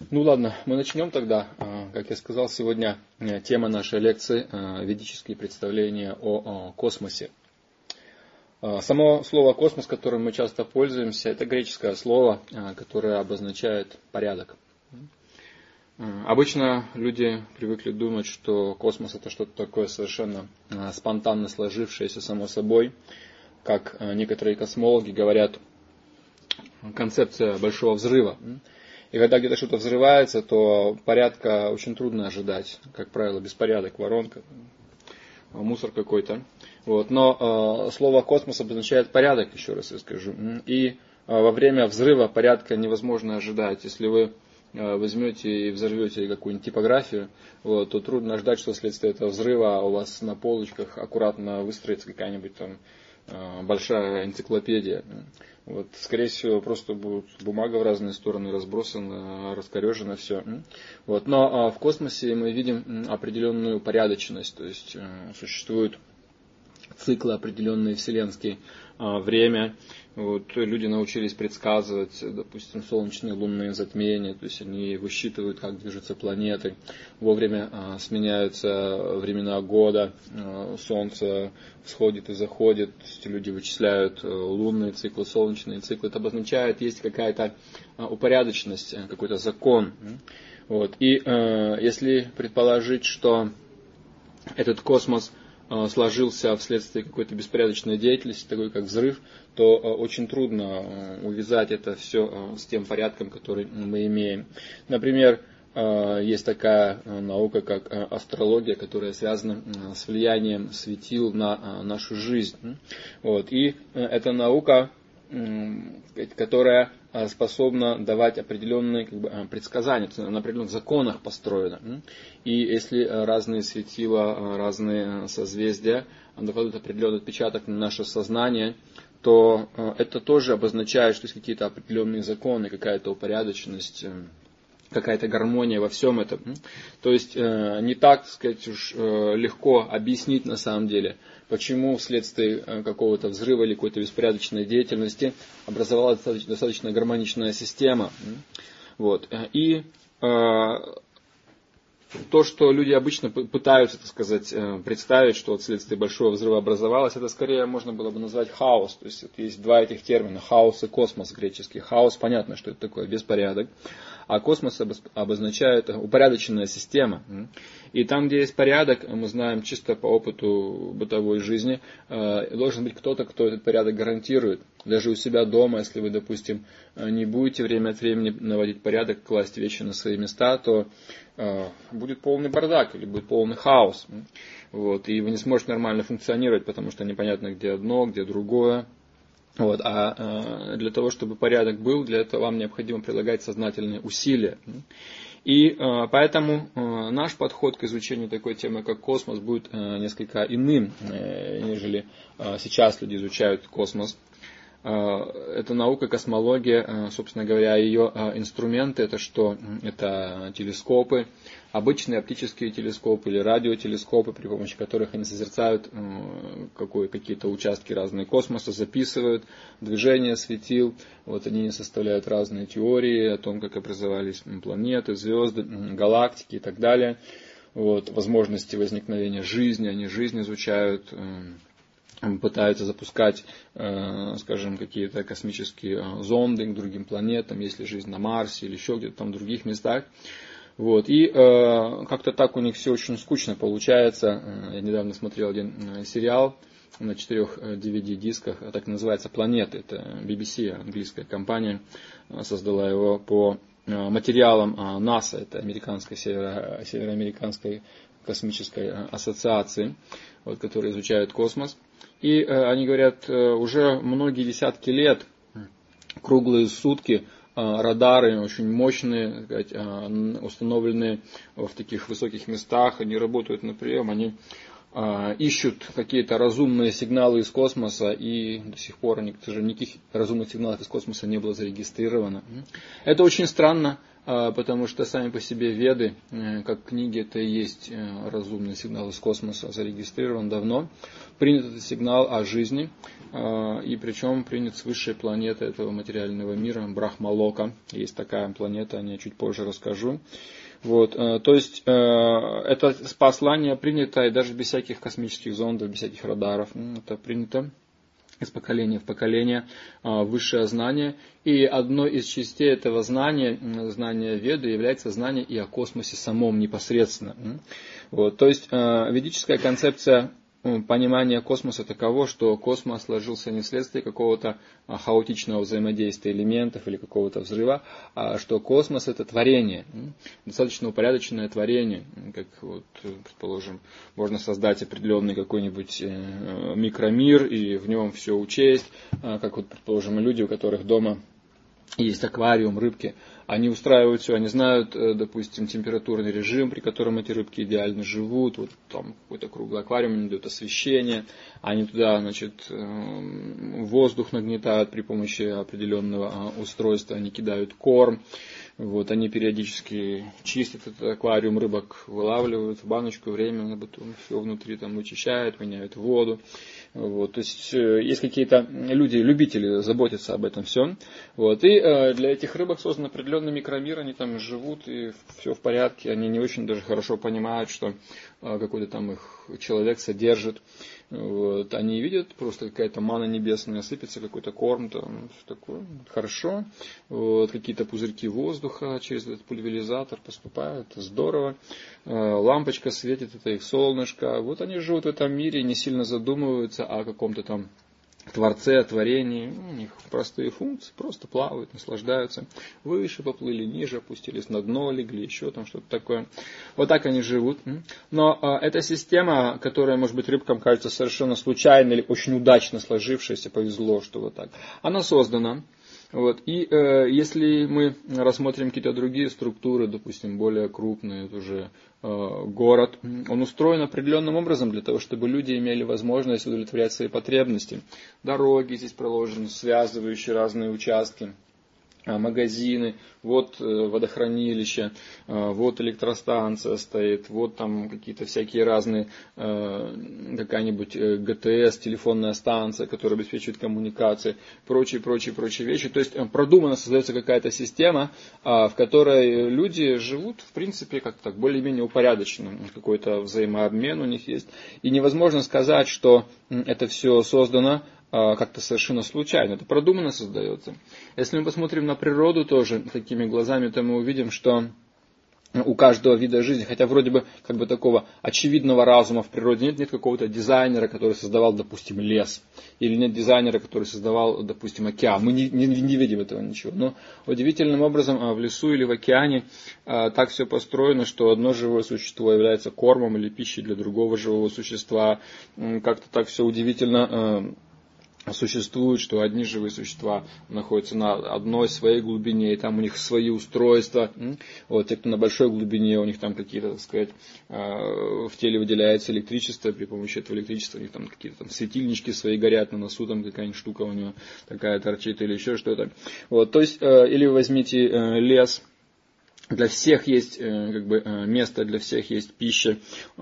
Ну ладно, мы начнем тогда. Как я сказал, сегодня тема нашей лекции ведические представления о космосе. Само слово «космос», которым мы часто пользуемся, это греческое слово, которое обозначает порядок. Обычно люди привыкли думать, что космос это что-то такое совершенно спонтанно сложившееся само собой. Как некоторые космологи говорят, концепция большого взрыва. И когда где-то что-то взрывается, то порядка очень трудно ожидать. Как правило, беспорядок, воронка, мусор какой-то. Вот. Но слово «космос» обозначает порядок, еще раз я скажу. И во время взрыва порядка невозможно ожидать. Если вы возьмете и взорвете какую-нибудь типографию, вот, то трудно ждать, что вследствие этого взрыва у вас на полочках аккуратно выстроится какая-нибудь там большая энциклопедия. Вот, скорее всего, просто будет бумага в разные стороны разбросана, раскорежено все. Вот, но в космосе мы видим определенную порядочность, то есть существуют циклы определенные вселенские, время. Вот, люди научились предсказывать, допустим, солнечные лунные затмения, то есть они высчитывают, как движутся планеты, вовремя сменяются времена года, солнце всходит и заходит, то есть люди вычисляют лунные циклы, солнечные циклы. Это обозначает, есть какая-то упорядоченность, какой-то закон. Вот. И если предположить, что этот космос сложился вследствие какой-то беспорядочной деятельности, такой как взрыв, то очень трудно увязать это все с тем порядком, который мы имеем. Например, есть такая наука, как астрология, которая связана с влиянием светил на нашу жизнь. Вот. И эта наука, которая способна давать определенные предсказания, на определенных законах построена. И если разные светила, разные созвездия накладывают определенный отпечаток на наше сознание, то это тоже обозначает, что есть какие-то определенные законы, какая-то упорядоченность, какая-то гармония во всем этом. То есть не так, сказать, уж легко объяснить на самом деле, почему вследствие какого-то взрыва или какой-то беспорядочной деятельности образовалась достаточно гармоничная система. Вот. И то, что люди обычно пытаются, так сказать, представить, что вследствие большого взрыва образовалось, это скорее можно было бы назвать хаос. То есть есть два этих термина, хаос и космос греческий. Хаос, понятно, что это такое, беспорядок. А космос обозначает упорядоченная система. И там, где есть порядок, мы знаем чисто по опыту бытовой жизни, должен быть кто-то, кто этот порядок гарантирует. Даже у себя дома, если вы, допустим, не будете время от времени наводить порядок, класть вещи на свои места, то будет полный бардак или будет полный хаос. Вот, и вы не сможете нормально функционировать, потому что непонятно, где одно, где другое. Вот, а для того, чтобы порядок был, для этого вам необходимо прилагать сознательные усилия. И поэтому наш подход к изучению такой темы, как космос, будет несколько иным, нежели сейчас люди изучают космос. Это наука, космология, собственно говоря, ее инструменты, это что? Это телескопы, обычные оптические телескопы или радиотелескопы, при помощи которых они созерцают какие-то участки разные космоса, записывают движение светил, вот они составляют разные теории о том, как образовались планеты, звезды, галактики и так далее, вот, возможности возникновения жизни, они жизнь изучают, пытаются запускать, скажем, какие-то космические зонды к другим планетам, есть ли жизнь на Марсе или еще где-то там в других местах. Вот. И как-то так у них все очень скучно получается. Я недавно смотрел один сериал на 4 DVD-дисках, так называется «Планеты». Это BBC, английская компания, создала его по материалам НАСА, это американской, североамериканской космической ассоциации, вот, которые изучают космос. И они говорят, уже многие десятки лет, круглые сутки, радары очень мощные, сказать, установленные в таких высоких местах, они работают на прием, они ищут какие-то разумные сигналы из космоса, и до сих пор никаких разумных сигналов из космоса не было зарегистрировано. Это очень странно, потому что сами по себе Веды, как книги, это и есть разумный сигнал из космоса, зарегистрирован давно. Принят этот сигнал о жизни, и причем принят с высшей планеты этого материального мира, Брахмалока. Есть такая планета, о ней чуть позже расскажу. Вот, то есть это послание принято и даже без всяких космических зондов, без всяких радаров. Это принято из поколения в поколение, высшее знание. И одной из частей этого знания, знания Веды, является знание и о космосе самом непосредственно. Вот, то есть ведическая концепция понимание космоса таково, что космос сложился не вследствие какого-то хаотичного взаимодействия элементов или какого-то взрыва, а что космос это творение, достаточно упорядоченное творение, как вот, предположим, можно создать определенный какой-нибудь микромир и в нем все учесть, как вот, предположим, люди, у которых дома есть аквариум, рыбки, они устраивают все, они знают, допустим, температурный режим, при котором эти рыбки идеально живут, вот там какой-то круглый аквариум, они дают освещение, они туда, значит, воздух нагнетают при помощи определенного устройства, они кидают корм, вот, они периодически чистят этот аквариум, рыбок вылавливают в баночку, временно, потом все внутри там вычищают, меняют воду. Вот, то есть есть какие-то люди, любители заботиться об этом всем. Вот, и для этих рыбок создан определенный микромир, они там живут, и все в порядке. Они не очень даже хорошо понимают, что какой-то там их человек содержит. Вот, они видят, просто какая-то мана небесная сыпется, какой-то корм, там, все такое. Хорошо. Вот, какие-то пузырьки воздуха через этот пульверизатор поступают. Здорово. Лампочка светит, это их солнышко. Вот они живут в этом мире, не сильно задумываются о каком-то там Творце, о творении. У них простые функции, просто плавают, наслаждаются. Выше поплыли, ниже опустились, на дно легли, еще там что-то такое. Вот так они живут. Но эта система, которая, может быть, рыбкам кажется совершенно случайно или очень удачно сложившаяся, повезло, что вот так, она создана. Вот. И если мы рассмотрим какие-то другие структуры, допустим, более крупные, это уже город, он устроен определенным образом для того, чтобы люди имели возможность удовлетворять свои потребности. Дороги здесь проложены, связывающие разные участки, магазины, вот водохранилище, вот электростанция стоит, вот там какие-то всякие разные, какая-нибудь ГТС, телефонная станция, которая обеспечивает коммуникации, прочие вещи. То есть продуманно создается какая-то система, в которой люди живут, в принципе, как-то так, более-менее упорядоченно, какой-то взаимообмен у них есть. И невозможно сказать, что это все создано как-то совершенно случайно. Это продуманно создается. Если мы посмотрим на природу тоже такими глазами, то мы увидим, что у каждого вида жизни, хотя вроде бы как бы такого очевидного разума в природе нет какого-то дизайнера, который создавал, допустим, лес, или нет дизайнера, который создавал, допустим, океан. Мы не видим этого ничего. Но удивительным образом в лесу или в океане так все построено, что одно живое существо является кормом или пищей для другого живого существа. Как-то так все удивительно существует, что одни живые существа находятся на одной своей глубине, и там у них свои устройства. Вот, те, кто на большой глубине, у них там какие-то, так сказать, в теле выделяется электричество, при помощи этого электричества у них там какие-то там светильнички свои горят, на носу там какая-нибудь штука у него такая торчит или еще что-то. Вот, то есть, или возьмите лес. Для всех есть как бы, место, для всех есть пища,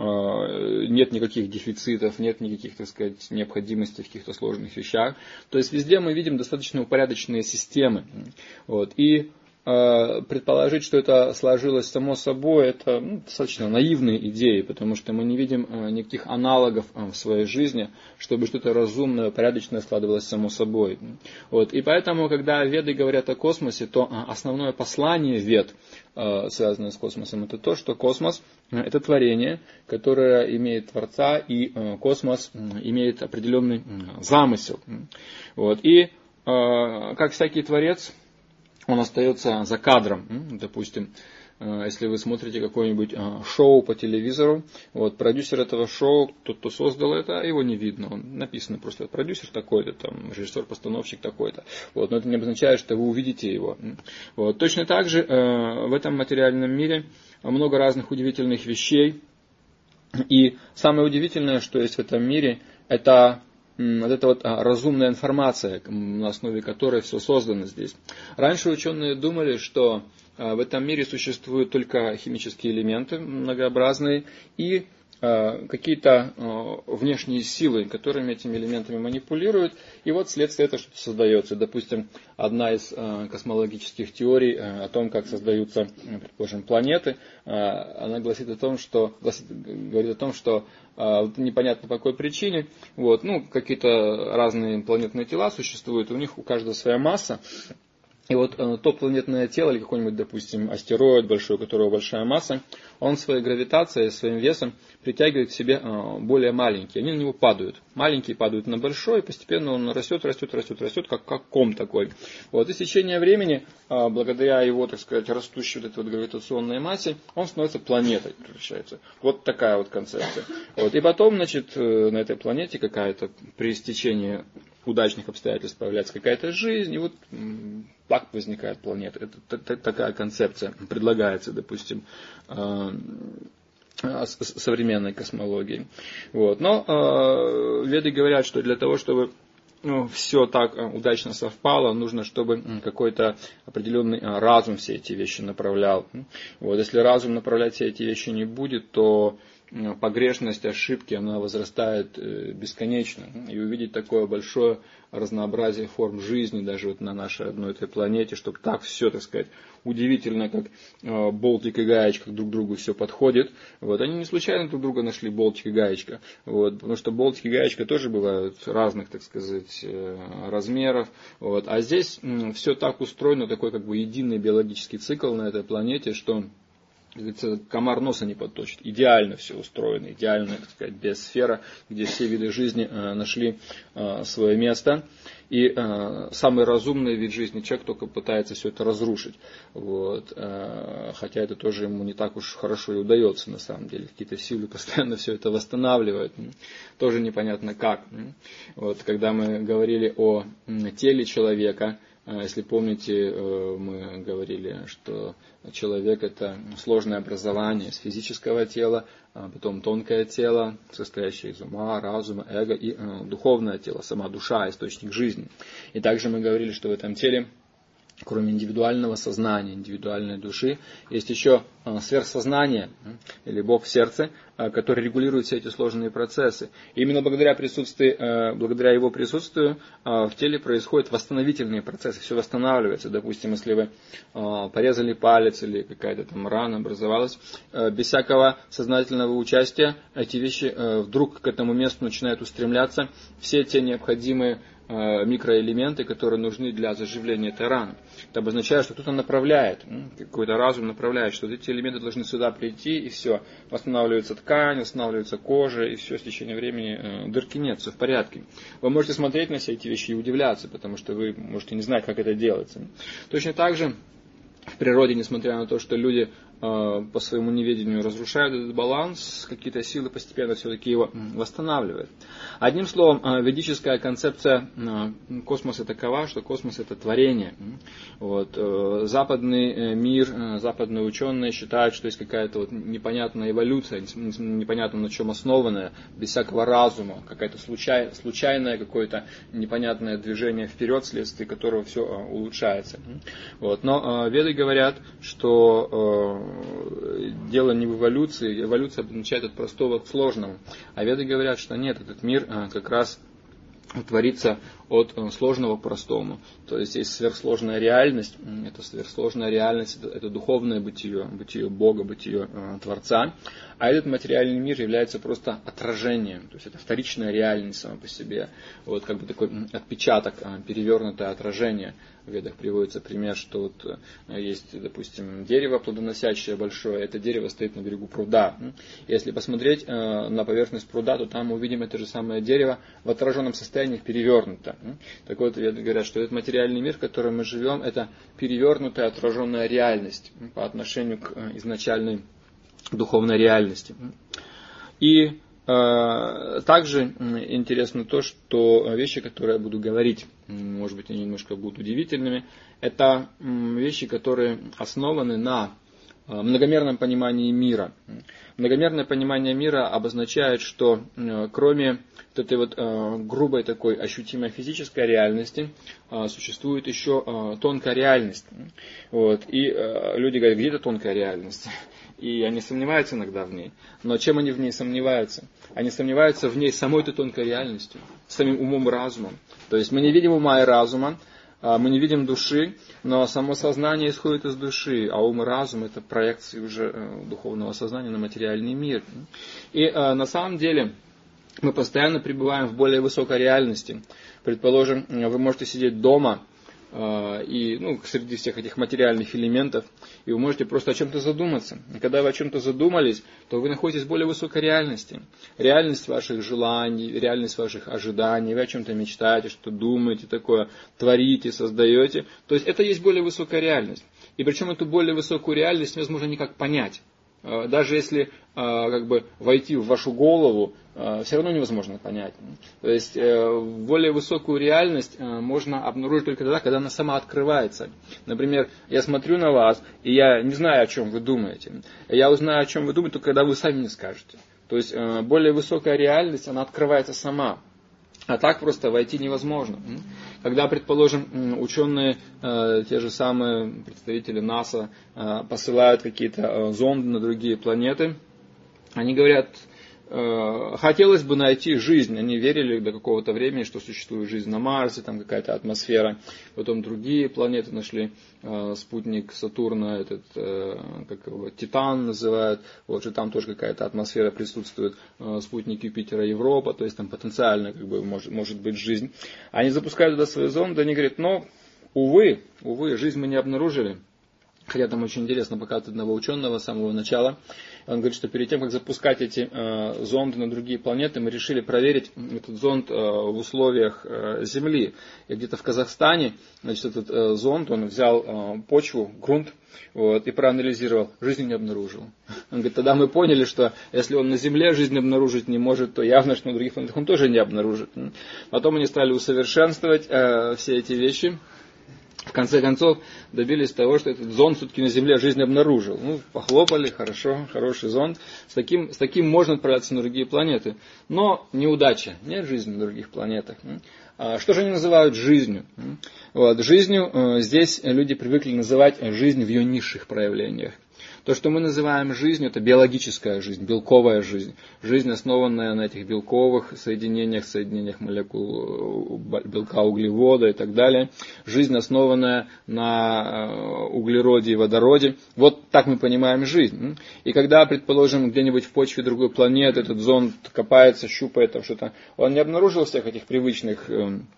нет никаких дефицитов, нет никаких, так сказать, необходимостей в каких-то сложных вещах. То есть везде мы видим достаточно упорядоченные системы. Вот. И предположить, что это сложилось само собой, это достаточно наивные идеи, потому что мы не видим никаких аналогов в своей жизни, чтобы что-то разумное, порядочное складывалось само собой. Вот. И поэтому, когда веды говорят о космосе, то основное послание вед, связанное с космосом, это то, что космос – это творение, которое имеет Творца, и космос имеет определенный замысел. Вот. И как всякий творец, он остается за кадром. Допустим, если вы смотрите какое-нибудь шоу по телевизору, вот, продюсер этого шоу, тот, кто создал это, его не видно. Он написано просто продюсер такой-то, там, режиссер-постановщик такой-то. Вот, но это не означает, что вы увидите его. Вот. Точно так же в этом материальном мире много разных удивительных вещей. И самое удивительное, что есть в этом мире, это вот эта вот разумная информация, на основе которой все создано здесь. Раньше ученые думали, что в этом мире существуют только химические элементы многообразные и какие-то внешние силы, которыми этими элементами манипулируют, и вот вследствие этого что-то создается. Допустим, одна из космологических теорий о том, как создаются, предположим, планеты, она говорит о том, что непонятно по какой причине, какие-то разные планетные тела существуют, у них у каждого своя масса. И вот то планетное тело, или какой-нибудь, допустим, астероид большой, у которого большая масса, он своей гравитацией, своим весом притягивает к себе более маленькие. Они на него падают. Маленькие падают на большой, и постепенно он растет, как ком такой. Вот. И с течением времени, благодаря его, так сказать, растущей вот этой вот гравитационной массе, он становится планетой, превращается. Вот такая вот концепция. Вот. И потом, значит, на этой планете какая-то при стечении удачных обстоятельств появляется какая-то жизнь, и вот так возникает планета. Это такая концепция предлагается, допустим, современной космологии. Вот. Но веды говорят, что для того, чтобы все так удачно совпало, нужно, чтобы какой-то определенный разум все эти вещи направлял. Вот. Если разум направлять все эти вещи не будет, то погрешность, ошибки, она возрастает бесконечно. И увидеть такое большое разнообразие форм жизни, даже вот на нашей одной этой планете, чтобы так все, так сказать, удивительно, как болтик и гаечка друг к другу все подходит. Вот. Они не случайно друг друга нашли, болтик и гаечка. Вот. Потому что болтик и гаечка тоже бывают разных, так сказать, размеров. Вот. А здесь все так устроено, такой как бы единый биологический цикл на этой планете, что, как говорится, комар носа не подточит. Идеально все устроено, идеальная, так сказать, биосфера, где все виды жизни нашли свое место. И самый разумный вид жизни человек только пытается все это разрушить. Вот. Хотя это тоже ему не так уж хорошо и удается на самом деле. Какие-то силы постоянно все это восстанавливают. Тоже непонятно как. Вот. Когда мы говорили о теле человека, если помните, мы говорили, что человек — это сложное образование из физического тела, потом тонкое тело, состоящее из ума, разума, эго, и духовное тело, сама душа, источник жизни. И также мы говорили, что в этом теле, кроме индивидуального сознания, индивидуальной души, есть еще сверхсознание, или Бог в сердце, который регулирует все эти сложные процессы. И именно благодаря его присутствию в теле происходят восстановительные процессы, все восстанавливается. Допустим, если вы порезали палец или какая-то там рана образовалась, без всякого сознательного участия эти вещи вдруг к этому месту начинают устремляться, все те необходимые микроэлементы, которые нужны для заживления этой раны. Это обозначает, что кто-то направляет, какой-то разум направляет, что эти элементы должны сюда прийти, и все. Восстанавливается ткань, восстанавливается кожа, и все, с течением времени дырки нет, все в порядке. Вы можете смотреть на все эти вещи и удивляться, потому что вы можете не знать, как это делается. Точно так же в природе, несмотря на то, что люди по своему неведению разрушают этот баланс, какие-то силы постепенно все-таки его восстанавливают. Одним словом, ведическая концепция космоса такова, что космос — это творение. Вот. Западный мир, западные ученые считают, что есть какая-то вот непонятная эволюция, непонятно на чем основанная, без всякого разума, какая-то случайное какое-то непонятное движение вперед, вследствие которого все улучшается. Вот. Но веды говорят, что дело не в эволюции, эволюция обозначает от простого к сложному. А веды говорят, что нет, этот мир как раз творится от сложного к простому. То есть есть сверхсложная реальность, это сверхсложная реальность, это духовное бытие, бытие Бога, бытие Творца. А этот материальный мир является просто отражением, то есть это вторичная реальность сама по себе. Вот как бы такой отпечаток, перевернутое отражение. В ведах приводится пример, что вот есть, допустим, дерево плодоносящее большое, это дерево стоит на берегу пруда. Если посмотреть на поверхность пруда, то там мы увидим это же самое дерево в отраженном состоянии, перевернуто. Так вот, веды говорят, что этот материальный мир, в котором мы живем, это перевернутая отраженная реальность по отношению к изначальной духовной реальности. И также интересно то, что вещи, которые я буду говорить, может быть, они немножко будут удивительными, это вещи, которые основаны на многомерном понимании мира. Многомерное понимание мира обозначает, что кроме вот этой вот грубой такой ощутимой физической реальности, существует еще тонкая реальность. Вот. И люди говорят, где эта тонкая реальность? И они сомневаются иногда в ней. Но чем они в ней сомневаются? Они сомневаются в ней самой этой тонкой реальностью, самим умом и разумом. То есть мы не видим ума и разума, мы не видим души, но само сознание исходит из души, а ум и разум — это проекции уже духовного сознания на материальный мир. И на самом деле мы постоянно пребываем в более высокой реальности. Предположим, вы можете сидеть дома, и среди всех этих материальных элементов, и вы можете просто о чем-то задуматься. И когда вы о чем-то задумались, то вы находитесь в более высокой реальности. Реальность ваших желаний, реальность ваших ожиданий, вы о чем-то мечтаете, что думаете такое, творите, создаете. То есть это есть более высокая реальность. И причем эту более высокую реальность невозможно никак понять. Даже если войти в вашу голову, все равно невозможно понять. То есть более высокую реальность можно обнаружить только тогда, когда она сама открывается. Например, я смотрю на вас, и я не знаю, о чем вы думаете. Я узнаю, о чем вы думаете, только когда вы сами не скажете. То есть более высокая реальность, она открывается сама. А так просто войти невозможно. Когда, предположим, ученые, те же самые представители НАСА, посылают какие-то зонды на другие планеты, они говорят, хотелось бы найти жизнь. Они верили до какого-то времени, что существует жизнь на Марсе, там какая-то атмосфера. Потом другие планеты нашли, спутник Сатурна, Титан называют, вот же там тоже какая-то атмосфера присутствует, спутник Юпитера, Европа, то есть там потенциально может быть жизнь. Они запускают туда свои зонды, они говорят, увы, жизнь мы не обнаружили. Хотя там очень интересно показывать одного ученого с самого начала. Он говорит, что перед тем, как запускать эти зонды на другие планеты, мы решили проверить этот зонд в условиях Земли. И где-то в Казахстане, этот зонд, он взял почву, грунт, и проанализировал. Жизни не обнаружил. Он говорит, тогда мы поняли, что если он на Земле жизнь обнаружить не может, то явно, что на других планетах он тоже не обнаружит. Потом они стали усовершенствовать все эти вещи. В конце концов, добились того, что этот зонд все-таки на Земле жизнь обнаружил. Похлопали, хорошо, хороший зонд. С таким можно отправляться на другие планеты. Но неудача, нет жизни на других планетах. Что же они называют жизнью? Жизнью здесь люди привыкли называть жизнь в ее низших проявлениях. То, что мы называем жизнью, это биологическая жизнь, белковая жизнь. Жизнь, основанная на этих белковых соединениях молекул белка, углевода и так далее. Жизнь, основанная на углероде и водороде. Вот так мы понимаем жизнь. И когда, предположим, где-нибудь в почве другой планеты этот зонд копается, щупает там что-то, он не обнаружил всех этих привычных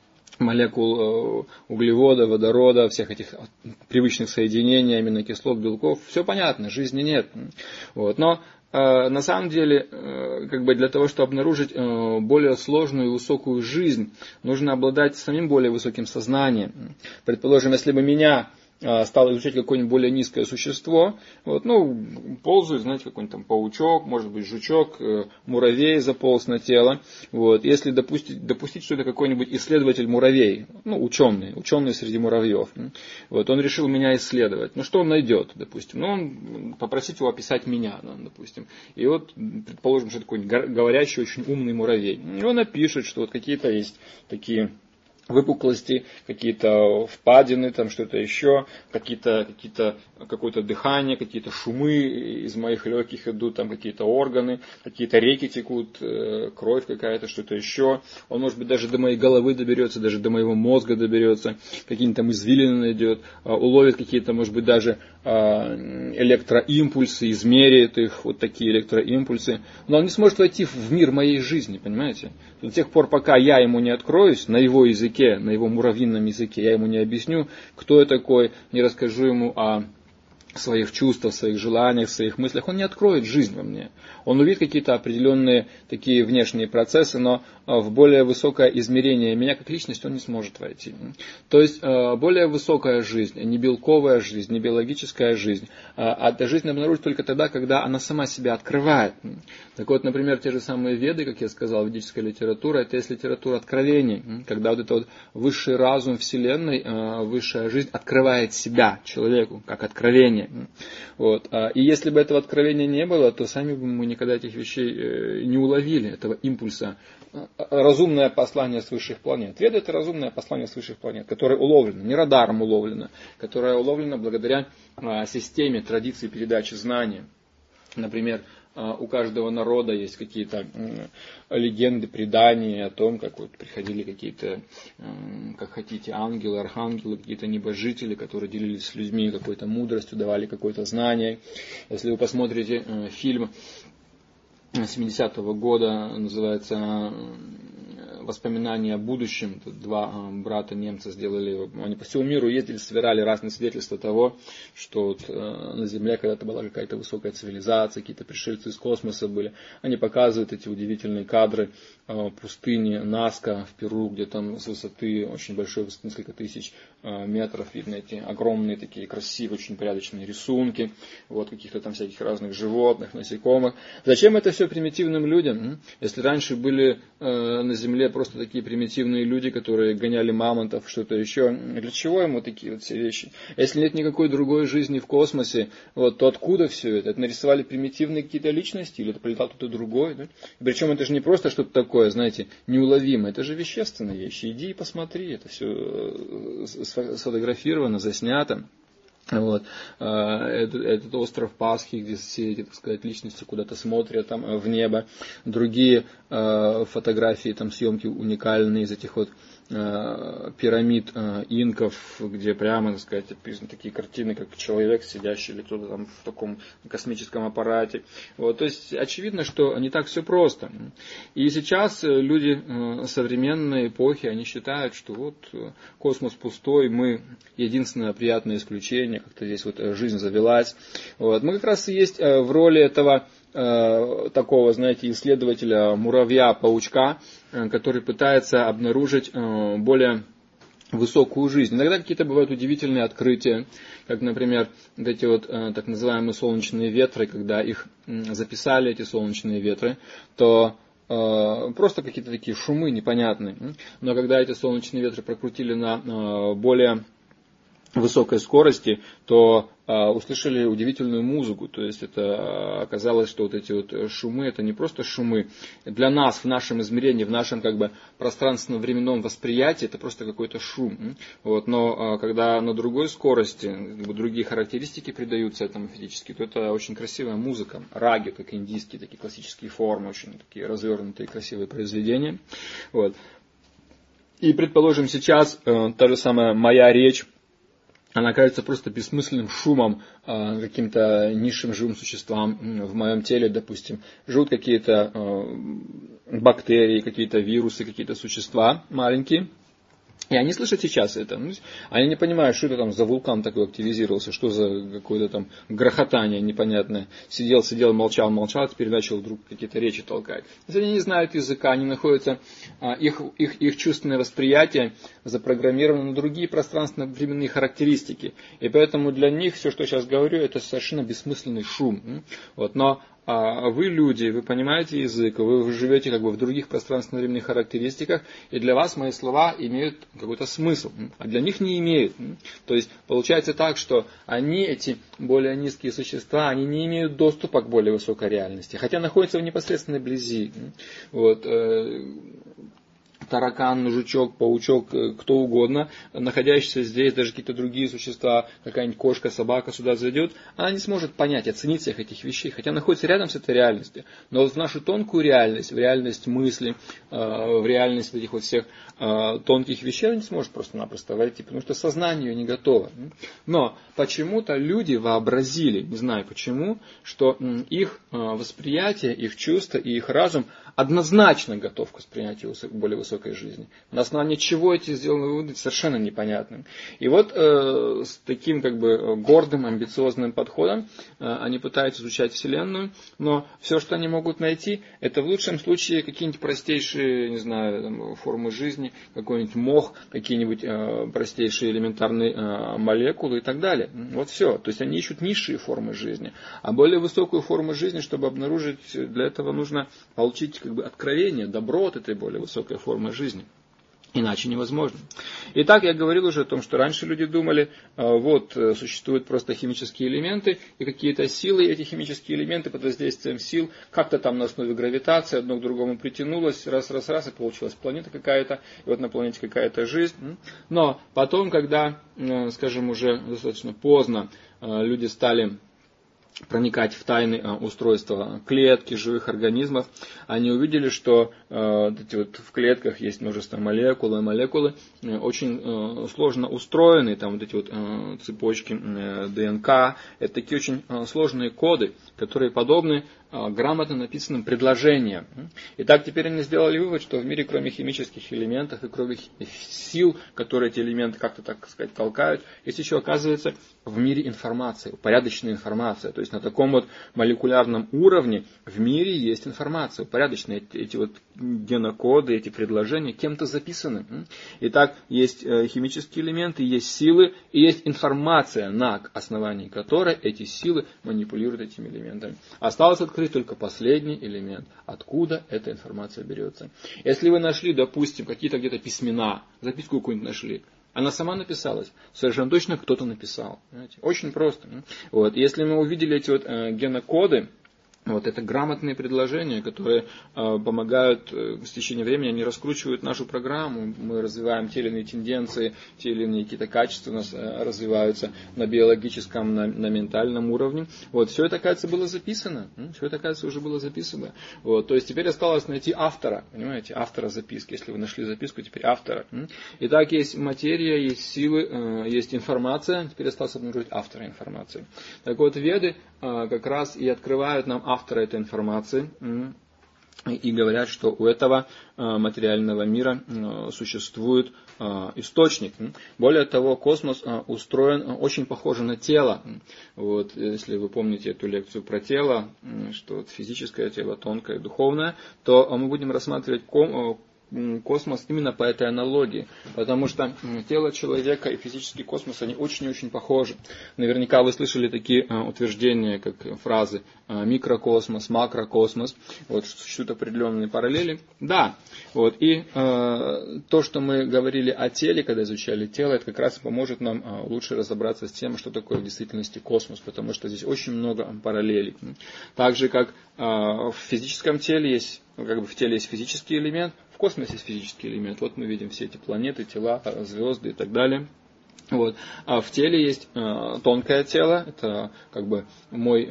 молекул углевода, водорода, всех этих привычных соединений, аминокислот, белков, все понятно, жизни нет. Но на самом деле, для того, чтобы обнаружить более сложную и высокую жизнь, нужно обладать самим более высоким сознанием. Предположим, если бы меня стал изучать какое-нибудь более низкое существо, ползает, знаете, какой-нибудь там паучок, может быть жучок, муравей заполз на тело. Если допустить, что это какой-нибудь исследователь муравей, ученый среди муравьев, он решил меня исследовать. Что он найдет, допустим? Он попросить его описать меня, допустим. И предположим, что это какой-нибудь говорящий, очень умный муравей. И он напишет, что какие-то есть такие выпуклости, какие-то впадины, там что-то еще, какое-то дыхание, какие-то шумы из моих легких идут, там какие-то органы, какие-то реки текут, кровь какая-то, что-то еще. Он, может быть, даже до моей головы доберется, даже до моего мозга доберется, какие-нибудь там извилины найдет, уловит какие-то, может быть, даже электроимпульсы, измеряет их, такие электроимпульсы. Но он не сможет войти в мир моей жизни, понимаете? До тех пор, пока я ему не откроюсь на его языке, на его муравьином языке, я ему не объясню, кто я такой, не расскажу ему о своих чувствах, своих желаниях, своих мыслях, он не откроет жизнь во мне. Он увидит какие-то определенные такие внешние процессы, но в более высокое измерение меня как личность он не сможет войти. То есть более высокая жизнь, не белковая жизнь, не биологическая жизнь, а жизнь обнаружить только тогда, когда она сама себя открывает. Так вот, например, те же самые Веды, как я сказал, ведическая литература, это есть литература откровений, когда этот высший разум Вселенной, высшая жизнь открывает себя человеку, как откровение. Вот. И если бы этого откровения не было, то сами бы мы никогда этих вещей не уловили, этого импульса. Разумное послание с высших планет. Веда — это разумное послание с высших планет, которое уловлено, не радаром уловлено, которое уловлено благодаря системе традиции передачи знания. Например, у каждого народа есть какие-то легенды, предания о том, как вот приходили какие-то, как хотите, ангелы, архангелы, какие-то небожители, которые делились с людьми какой-то мудростью, давали какое-то знание. Если вы посмотрите фильм 70-го года, называется «Воспоминания о будущем». Тут два брата немца сделали, они по всему миру ездили, собирали разные свидетельства того, что вот на Земле когда-то была какая-то высокая цивилизация, какие-то пришельцы из космоса были. Они показывают эти удивительные кадры пустыни Наска в Перу, где там с высоты, очень большой высоты, несколько тысяч метров, видно эти огромные такие красивые, очень порядочные рисунки, вот каких-то там всяких разных животных, насекомых. Зачем это все примитивным людям? Если раньше были на Земле просто такие примитивные люди, которые гоняли мамонтов, что-то еще, для чего ему такие вот все вещи? Если нет никакой другой жизни в космосе, вот, то откуда все это? Это нарисовали примитивные какие-то личности, или это полетал кто-то другой? Да? Причем это же не просто что-то такое, знаете, неуловимое, это же вещественные вещи. Иди и посмотри, это все сфотографировано, заснято. Вот. Этот остров Пасхи, где все эти, так сказать, личности куда-то смотрят там, в небо. Другие фотографии, там, съемки уникальные из этих вот пирамид инков, где прямо, так сказать, описаны такие картины, как человек, сидящий или кто-то там в таком космическом аппарате. Вот, то есть очевидно, что не так все просто. И сейчас люди современной эпохи, они считают, что вот космос пустой, мы единственное приятное исключение, как-то здесь вот жизнь завелась. Вот. Мы как раз и есть в роли этого такого, знаете, исследователя муравья-паучка, который пытается обнаружить более высокую жизнь. Иногда какие-то бывают удивительные открытия, как, например, вот эти вот так называемые солнечные ветры, когда их записали, эти солнечные ветры, то просто какие-то такие шумы непонятные. Но когда эти солнечные ветры прокрутили на более высокой скорости, то услышали удивительную музыку. То есть это оказалось, что вот эти вот шумы, это не просто шумы. Для нас, в нашем измерении, в нашем как бы пространственно-временном восприятии, это просто какой-то шум. Вот. Но когда на другой скорости, другие характеристики придаются этому физически, то это очень красивая музыка. Раги, как индийские, такие классические формы, очень такие развернутые, красивые произведения. Вот. И, предположим, сейчас та же самая моя речь, она кажется просто бессмысленным шумом каким-то низшим живым существам в моем теле, допустим. Живут какие-то бактерии, какие-то вирусы, какие-то существа маленькие. И они слышат сейчас это. Они не понимают, что это там за вулкан такой активизировался, что за какое-то там грохотание непонятное. Сидел, молчал, а теперь начал вдруг какие-то речи толкать. Если они не знают языка, они находятся, их чувственное восприятие запрограммировано на другие пространственно-временные характеристики. И поэтому для них все, что я сейчас говорю, это совершенно бессмысленный шум. Вот. Но вы люди, вы понимаете язык, вы живете как бы в других пространственно-временных характеристиках, и для вас мои слова имеют какой-то смысл, а для них не имеют. То есть получается так, что они, эти более низкие существа, они не имеют доступа к более высокой реальности, хотя находятся в непосредственной близи. Вот. Таракан, жучок, паучок, кто угодно, находящийся здесь, даже какие-то другие существа, какая-нибудь кошка, собака сюда зайдет, она не сможет понять, оценить всех этих вещей, хотя находится рядом с этой реальностью. Но вот в нашу тонкую реальность, в реальность мысли, в реальность этих вот всех тонких вещей она не сможет просто-напросто войти, потому что сознание ее не готово. Но почему-то люди вообразили, не знаю почему, что их восприятие, их чувство и их разум однозначно готов к восприятию более высокой жизни. На основании чего эти сделаны выводы, совершенно непонятным. И вот с таким как бы гордым, амбициозным подходом они пытаются изучать Вселенную, но все, что они могут найти, это в лучшем случае какие-нибудь простейшие, не знаю, там, формы жизни, какой-нибудь мох, какие-нибудь простейшие элементарные молекулы и так далее. Вот все. То есть они ищут низшие формы жизни. А более высокую форму жизни, чтобы обнаружить, для этого нужно получить как бы откровение, добро от этой более высокой формы жизни. Иначе невозможно. Итак, я говорил уже о том, что раньше люди думали, вот существуют просто химические элементы и какие-то силы, эти химические элементы под воздействием сил как-то там на основе гравитации одно к другому притянулось, раз, и получилась планета какая-то, и вот на планете какая-то жизнь. Но потом, когда, скажем, уже достаточно поздно люди стали проникать в тайны устройства клетки, живых организмов, они увидели, что эти вот в клетках есть множество молекул, и молекулы очень сложно устроены, там вот эти вот цепочки ДНК, это такие очень сложные коды, которые подобны грамотно написанным предложениям. Итак, теперь они сделали вывод, что в мире, кроме химических элементов и кроме сил, которые эти элементы как-то, так сказать, толкают, есть еще, оказывается, в мире информация, упорядоченная информация. То есть на таком вот молекулярном уровне в мире есть информация, упорядоченная. Эти вот генокоды, эти предложения кем-то записаны. Итак, есть химические элементы, есть силы и есть информация, на основании которой эти силы манипулируют этими элементами. Осталось открыть только последний элемент, откуда эта информация берется. Если вы нашли, допустим, какие-то где-то письмена, записку какую-нибудь нашли, она сама написалась, совершенно точно кто-то написал. Понимаете? Очень просто. Вот. Если мы увидели эти вот генокоды, вот это грамотные предложения, которые помогают с течением времени, они раскручивают нашу программу, мы развиваем те или иные тенденции, те или иные какие-то качества у нас развиваются на биологическом, на ментальном уровне. Вот, все это, оказывается, было записано. Все это, оказывается, уже было записано. Вот, то есть теперь осталось найти автора, понимаете, автора записки. Если вы нашли записку, теперь автора. Итак, есть материя, есть силы, есть информация, теперь осталось обнаружить автора информации. Так вот, веды как раз и открывают нам автора этой информации и говорят, что у этого материального мира существует источник. Более того, космос устроен очень похоже на тело. Вот, если вы помните эту лекцию про тело, что физическое тело, тонкое, духовное, то мы будем рассматривать космос именно по этой аналогии, потому что тело человека и физический космос, они очень-очень похожи. Наверняка вы слышали такие утверждения, как фразы микрокосмос, макрокосмос, вот существуют определенные параллели. Да, вот, и то, что мы говорили о теле, когда изучали тело, это как раз и поможет нам лучше разобраться с тем, что такое в действительности космос, потому что здесь очень много параллелей. Так же, как в физическом теле есть, в теле есть физический элемент, в космосе есть физический элемент. Вот мы видим все эти планеты, тела, звезды и так далее. Вот. А в теле есть тонкое тело, это как бы мой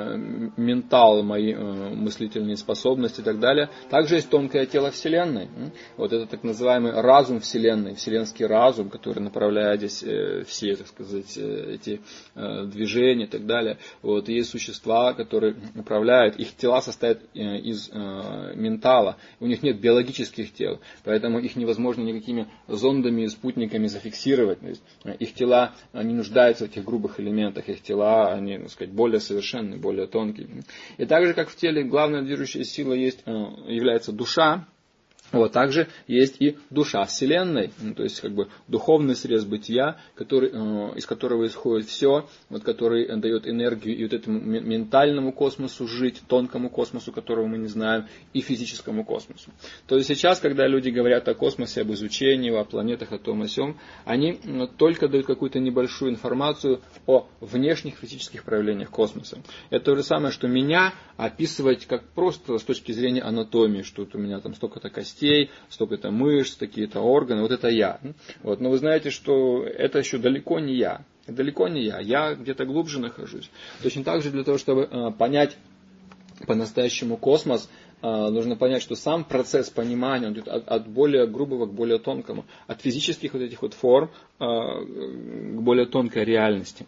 ментал, мои мыслительные способности и так далее. Также есть тонкое тело Вселенной. Вот это так называемый разум Вселенной, вселенский разум, который направляет здесь все, так сказать, эти движения и так далее. Вот. Есть существа, которые управляют, их тела состоят из ментала, у них нет биологических тел, поэтому их невозможно никакими зондами и спутниками зафиксировать. Их тела не нуждаются в этих грубых элементах, их тела, они, так сказать, более совершенны, более тонкие. И так же, как в теле главная движущая сила является душа, вот также есть и душа Вселенной, то есть как бы духовный срез бытия, из которого исходит все, вот, который дает энергию и вот этому ментальному космосу жить, тонкому космосу, которого мы не знаем, и физическому космосу. То есть сейчас, когда люди говорят о космосе, об изучении, о планетах, о том, о сём, они только дают какую-то небольшую информацию о внешних физических проявлениях космоса. Это то же самое, что меня описывать как просто с точки зрения анатомии, что вот у меня там столько-то костей, столько-то мышц, такие-то органы, вот это я. Вот. Но вы знаете, что это еще далеко не я. Далеко не я. Я где-то глубже нахожусь. Точно так же для того, чтобы понять по-настоящему космос, нужно понять, что сам процесс понимания он идет от более грубого к более тонкому, от физических вот этих вот форм к более тонкой реальности.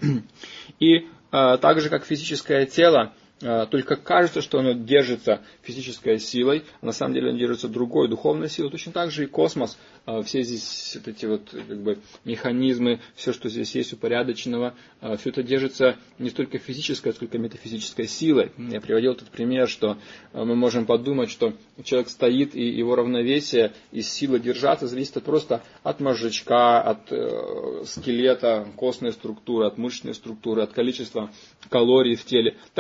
И так же, как физическое тело, только кажется, что оно держится физической силой, а на самом деле оно держится другой духовной силой. Точно так же и космос, все здесь вот эти вот как бы механизмы, все, что здесь есть упорядоченного, все это держится не столько физической, сколько метафизической силой. Я приводил этот пример, что мы можем подумать, что человек стоит, и его равновесие и сила держаться зависит просто от мозжечка, от скелета, костной структуры, от мышечной структуры, от количества калорий в теле. Такое представление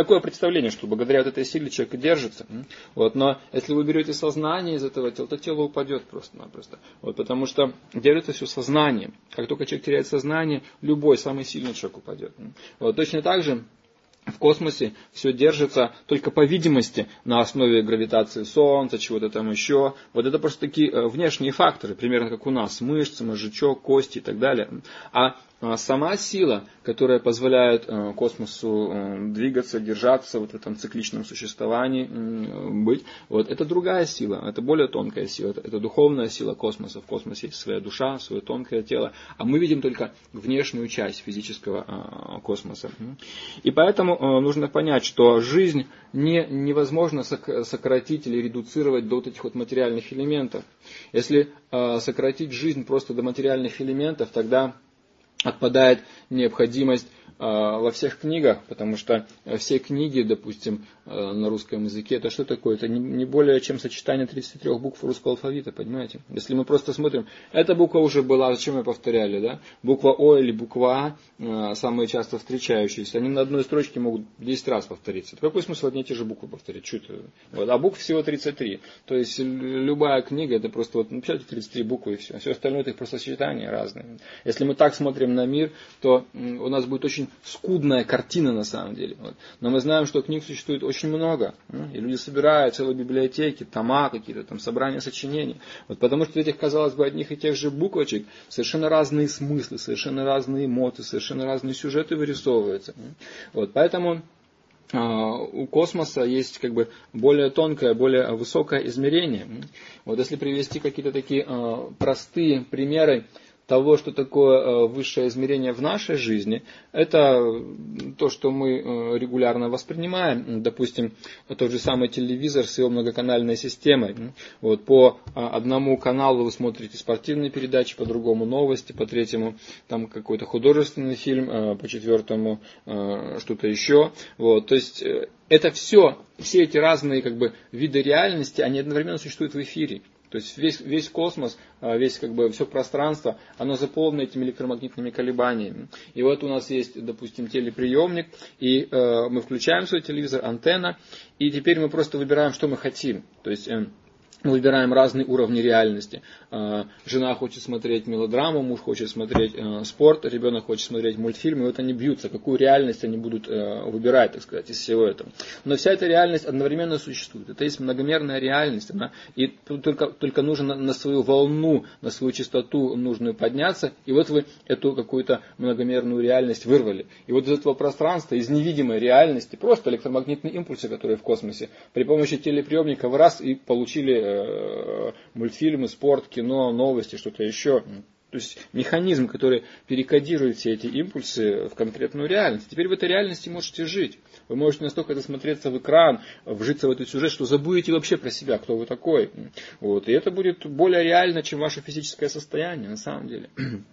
представление, что благодаря вот этой силе человек держится. Вот, но если вы берете сознание из этого тела, то тело упадет просто-напросто. Вот, потому что держится все сознание. Как только человек теряет сознание, любой самый сильный человек упадет. Вот, точно так же в космосе все держится только по видимости на основе гравитации Солнца, чего-то там еще. Вот это просто такие внешние факторы, примерно как у нас. Мышцы, мозжечок, кости и так далее. А сама сила, которая позволяет космосу двигаться, держаться вот в этом цикличном существовании, быть, вот это другая сила, это более тонкая сила, это духовная сила космоса. В космосе есть своя душа, свое тонкое тело, а мы видим только внешнюю часть физического космоса. И поэтому нужно понять, что жизнь невозможно сократить или редуцировать до вот этих вот материальных элементов. Если сократить жизнь просто до материальных элементов, тогда отпадает необходимость во всех книгах, потому что все книги, допустим, на русском языке, это что такое? Это не более чем сочетание 33 букв русского алфавита, понимаете? Если мы просто смотрим, эта буква уже была, зачем мы повторяли, да? Буква О или буква А, самые часто встречающиеся, они на одной строчке могут 10 раз повториться. Какой смысл одни и те же буквы повторить? Вот. А букв всего 33. То есть любая книга, это просто вот написать 33 буквы и все. А все остальное это их просто сочетания разные. Если мы так смотрим на мир, то у нас будет очень скудная картина на самом деле. Вот. Но мы знаем, что книг существует очень много. И люди собирают целые библиотеки, тома какие-то, там собрания сочинений. Вот потому что этих, казалось бы, одних и тех же буквочек совершенно разные смыслы, совершенно разные эмоции, совершенно разные сюжеты вырисовываются. Вот. Поэтому у космоса есть как бы более тонкое, более высокое измерение. Вот если привести какие-то такие простые примеры того, что такое высшее измерение в нашей жизни, это то, что мы регулярно воспринимаем. Допустим, тот же самый телевизор с его многоканальной системой. Вот, по одному каналу вы смотрите спортивные передачи, по другому новости, по третьему там какой-то художественный фильм, по четвертому что-то еще. Вот, то есть это все эти разные как бы виды реальности, они одновременно существуют в эфире. То есть весь космос, все пространство, оно заполнено этими электромагнитными колебаниями. И вот у нас есть, допустим, телеприемник, и мы включаем свой телевизор, антенна, и теперь мы просто выбираем, что мы хотим. То есть мы выбираем разные уровни реальности. Жена хочет смотреть мелодраму, муж хочет смотреть спорт, ребенок хочет смотреть мультфильмы. И вот они бьются, какую реальность они будут выбирать, так сказать, из всего этого. Но вся эта реальность одновременно существует. Это есть многомерная реальность. И только нужно на свою волну, на свою частоту нужную подняться. И вот вы эту какую-то многомерную реальность вырвали. И вот из этого пространства, из невидимой реальности, просто электромагнитные импульсы, которые в космосе, при помощи телеприемника вы раз и получили мультфильмы, спорт, кино, новости, что-то еще. То есть механизм, который перекодирует все эти импульсы в конкретную реальность. Теперь в этой реальности можете жить. Вы можете настолько засмотреться в экран, вжиться в этот сюжет, что забудете вообще про себя, кто вы такой. Вот. И это будет более реально, чем ваше физическое состояние на самом деле.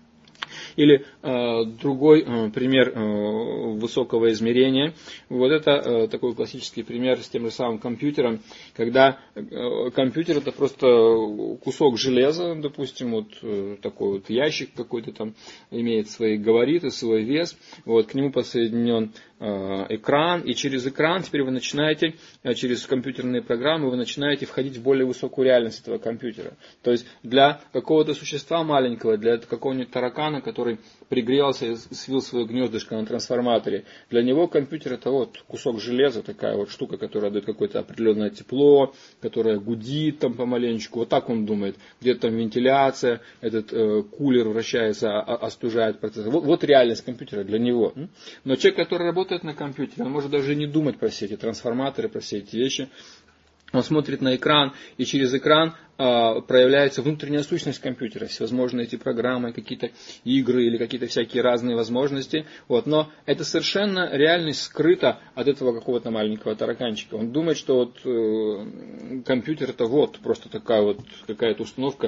Или другой пример высокого измерения. Вот это такой классический пример с тем же самым компьютером, когда компьютер это просто кусок железа, допустим, вот такой вот ящик какой-то там имеет свои габариты, свой вес, вот, к нему подсоединен экран, и через экран теперь вы начинаете, через компьютерные программы, вы начинаете входить в более высокую реальность этого компьютера. То есть для какого-то существа маленького, для какого-нибудь таракана, который пригрелся и свил свое гнездышко на трансформаторе, для него компьютер это вот кусок железа, такая вот штука, которая дает какое-то определенное тепло, которая гудит там помаленечку, вот так он думает, где-то там вентиляция, этот кулер вращается, остужает процесс. Вот реальность компьютера для него. Но человек, который работает на компьютере, он может даже не думать про все эти трансформаторы, про все эти вещи. Он смотрит на экран, и через экран проявляется внутренняя сущность компьютера, всевозможные эти программы, какие-то игры или какие-то всякие разные возможности. Вот. Но это совершенно реальность скрыта от этого какого-то маленького тараканчика. Он думает, что вот, компьютер это вот просто такая вот какая-то установка,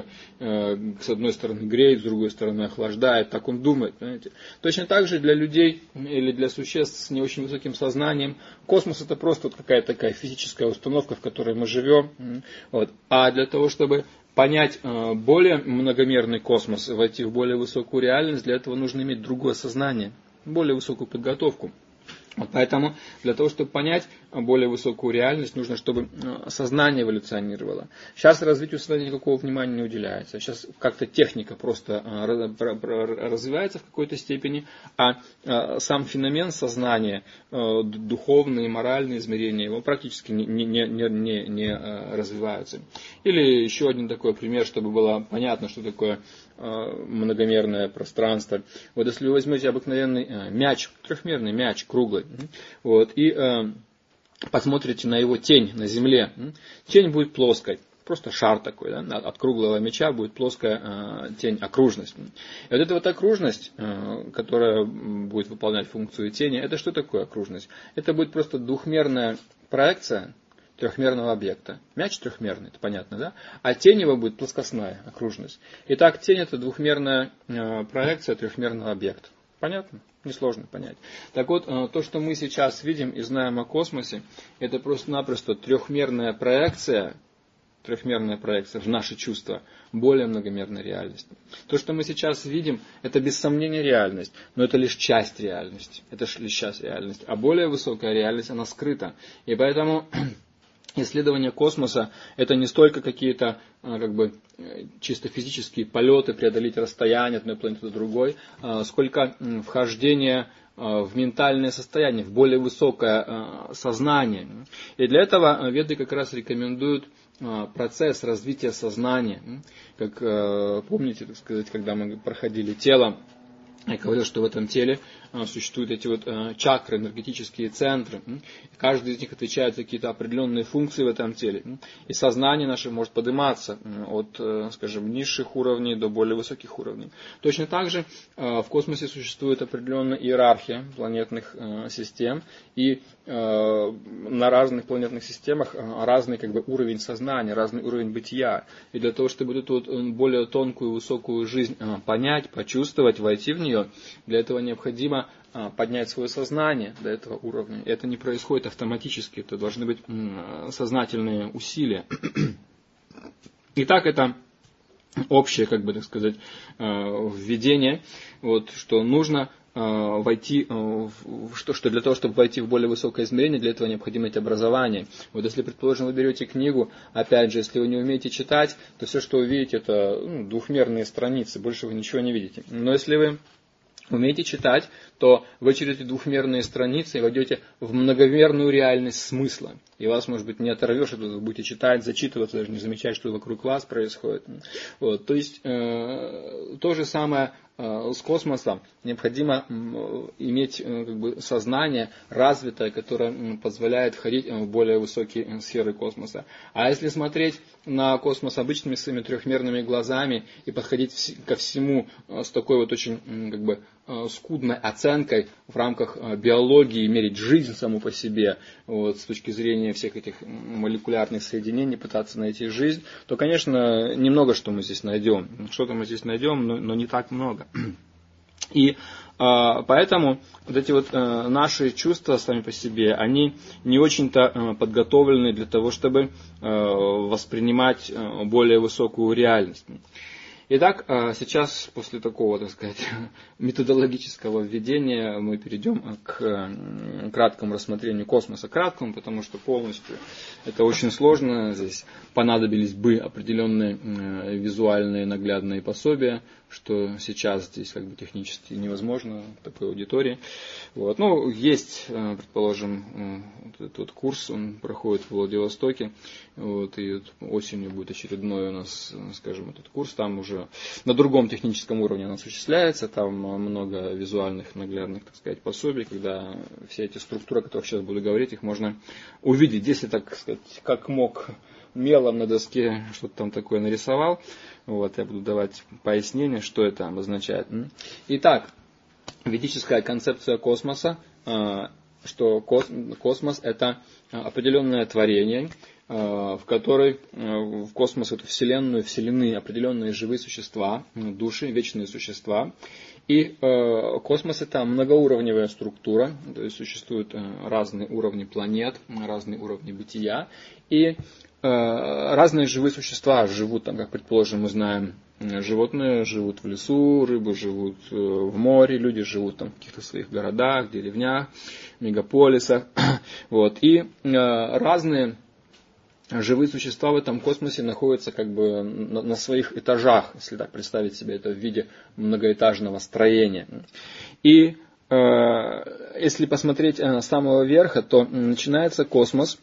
с одной стороны греет, с другой стороны охлаждает. Так он думает. Понимаете? Точно так же для людей или для существ с не очень высоким сознанием космос это просто вот какая-то такая физическая установка, в которой мы живем. Вот. А для того, чтобы понять более многомерный космос, войти в более высокую реальность, для этого нужно иметь другое сознание, более высокую подготовку. Вот поэтому для того, чтобы понять более высокую реальность, нужно, чтобы сознание эволюционировало. Сейчас развитию сознания никакого внимания не уделяется. Сейчас как-то техника просто развивается в какой-то степени, а сам феномен сознания, духовные, моральные измерения его практически не развиваются. Или еще один такой пример, чтобы было понятно, что такое многомерное пространство. Вот если вы возьмете обыкновенный мяч, трехмерный мяч, круглый, вот, и посмотрите на его тень на земле, тень будет плоской. Просто шар такой, да? От круглого мяча будет плоская тень, окружность. И вот эта вот окружность, которая будет выполнять функцию тени, это что такое окружность? Это будет просто двухмерная проекция трехмерного объекта. Мяч трехмерный, это понятно, да? А тень его будет плоскостная окружность. Итак, тень это двухмерная проекция трехмерного объекта. Понятно? Несложно понять. Так вот, то, что мы сейчас видим и знаем о космосе, это просто-напросто трехмерная проекция в наши чувства более многомерной реальности. То, что мы сейчас видим, это без сомнения реальность, но это лишь часть реальности. Это лишь часть реальности. А более высокая реальность, она скрыта. И поэтому исследование космоса это не столько какие-то чисто физические полеты, преодолеть расстояние от одной планеты до другой, сколько вхождение в ментальное состояние, в более высокое сознание. И для этого веды как раз рекомендуют процесс развития сознания. Как помните, так сказать, когда мы проходили тело, я говорил, что в этом теле существуют эти вот чакры, энергетические центры. Каждый из них отвечает за какие-то определенные функции в этом теле. И сознание наше может подниматься от, скажем, низших уровней до более высоких уровней. Точно так же в космосе существует определенная иерархия планетных систем. И на разных планетных системах разный уровень сознания, разный уровень бытия. И для того, чтобы эту более тонкую, высокую жизнь понять, почувствовать, войти в нее, для этого необходимо поднять свое сознание до этого уровня. И это не происходит автоматически, это должны быть сознательные усилия. Итак, это общее, введение, что нужно войти, что для того, чтобы войти в более высокое измерение, для этого необходимо иметь образование. Вот если, предположим, вы берете книгу, опять же, если вы не умеете читать, то все, что вы видите, это двухмерные страницы, больше вы ничего не видите. Но если вы умеете читать, то вы через эти двухмерные страницы войдете в многомерную реальность смысла. И вас, может быть, не оторвешь, вы будете читать, зачитываться, даже не замечать, что вокруг вас происходит. Вот. То есть, то же самое с космосом. Необходимо иметь сознание развитое, которое позволяет входить в более высокие сферы космоса. А если смотреть на космос обычными своими трехмерными глазами и подходить ко всему с такой вот очень скудной оценкой в рамках биологии, мерить жизнь саму по себе, с точки зрения всех этих молекулярных соединений, пытаться найти жизнь, то, конечно, немного что мы здесь найдем. Что-то мы здесь найдем, но не так много. И поэтому вот эти вот наши чувства сами по себе, они не очень-то подготовлены для того, чтобы воспринимать более высокую реальность. Итак, сейчас после такого, методологического введения мы перейдем к краткому рассмотрению космоса. Краткому, потому что полностью это очень сложно. Здесь понадобились бы определенные визуальные наглядные пособия, что сейчас здесь технически невозможно в такой аудитории. Вот. Есть, предположим, этот курс, он проходит в Владивостоке. И осенью будет очередной у нас, этот курс. Там уже на другом техническом уровне он осуществляется. Там много визуальных наглядных, пособий, когда все эти структуры, о которых сейчас буду говорить, их можно увидеть. Если, как мог, мелом на доске что-то там такое нарисовал. Я буду давать пояснение, что это обозначает. Итак, ведическая концепция космоса, что космос это определенное творение, в которой в космос, эту вселенную, вселены определенные живые существа, души, вечные существа. И космос это многоуровневая структура, то есть существуют разные уровни планет, разные уровни бытия. И разные живые существа живут там, как, предположим, мы знаем, животные живут в лесу, рыбы живут в море, люди живут там в каких-то своих городах, деревнях, мегаполисах. Вот. И разные живые существа в этом космосе находятся как бы на своих этажах, если так представить себе это в виде многоэтажного строения. И если посмотреть с самого верха, то начинается космос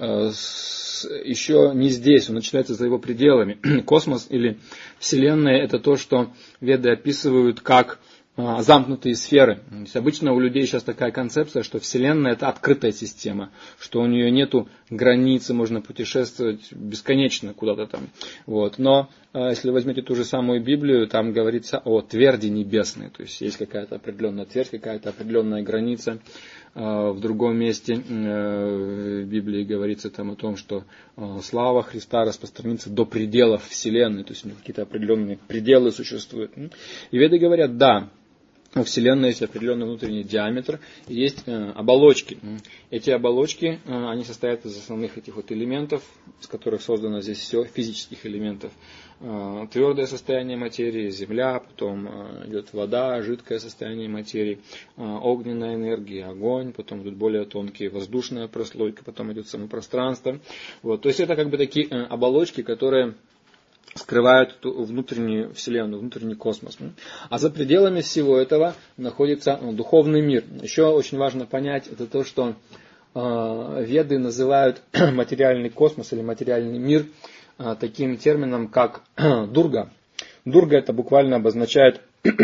еще не здесь, он начинается за его пределами. Космос или Вселенная — это то, что веды описывают как замкнутые сферы. То есть обычно у людей сейчас такая концепция, что Вселенная — это открытая система, что у нее нету границы, можно путешествовать бесконечно куда-то там. Вот. Но если возьмете ту же самую Библию, там говорится о тверди небесной, то есть есть какая-то определенная твердь, какая-то определенная граница. В другом месте в Библии говорится там о том, что слава Христа распространится до пределов Вселенной, то есть у него какие-то определенные пределы существуют. И веды говорят, да, у Вселенной есть определенный внутренний диаметр, и есть оболочки. Эти оболочки, они состоят из основных этих вот элементов, из которых создано здесь все, физических элементов. Твердое состояние материи, земля, потом идет вода, жидкое состояние материи, огненная энергия, огонь, потом идут более тонкие, воздушная прослойка, потом идет само пространство. Вот. То есть это как бы такие оболочки, которые скрывают эту внутреннюю Вселенную, внутренний космос. А за пределами всего этого находится духовный мир. Еще очень важно понять, это то, что веды называют материальный космос или материальный мир таким термином, как дурга. Дурга — это буквально обозначает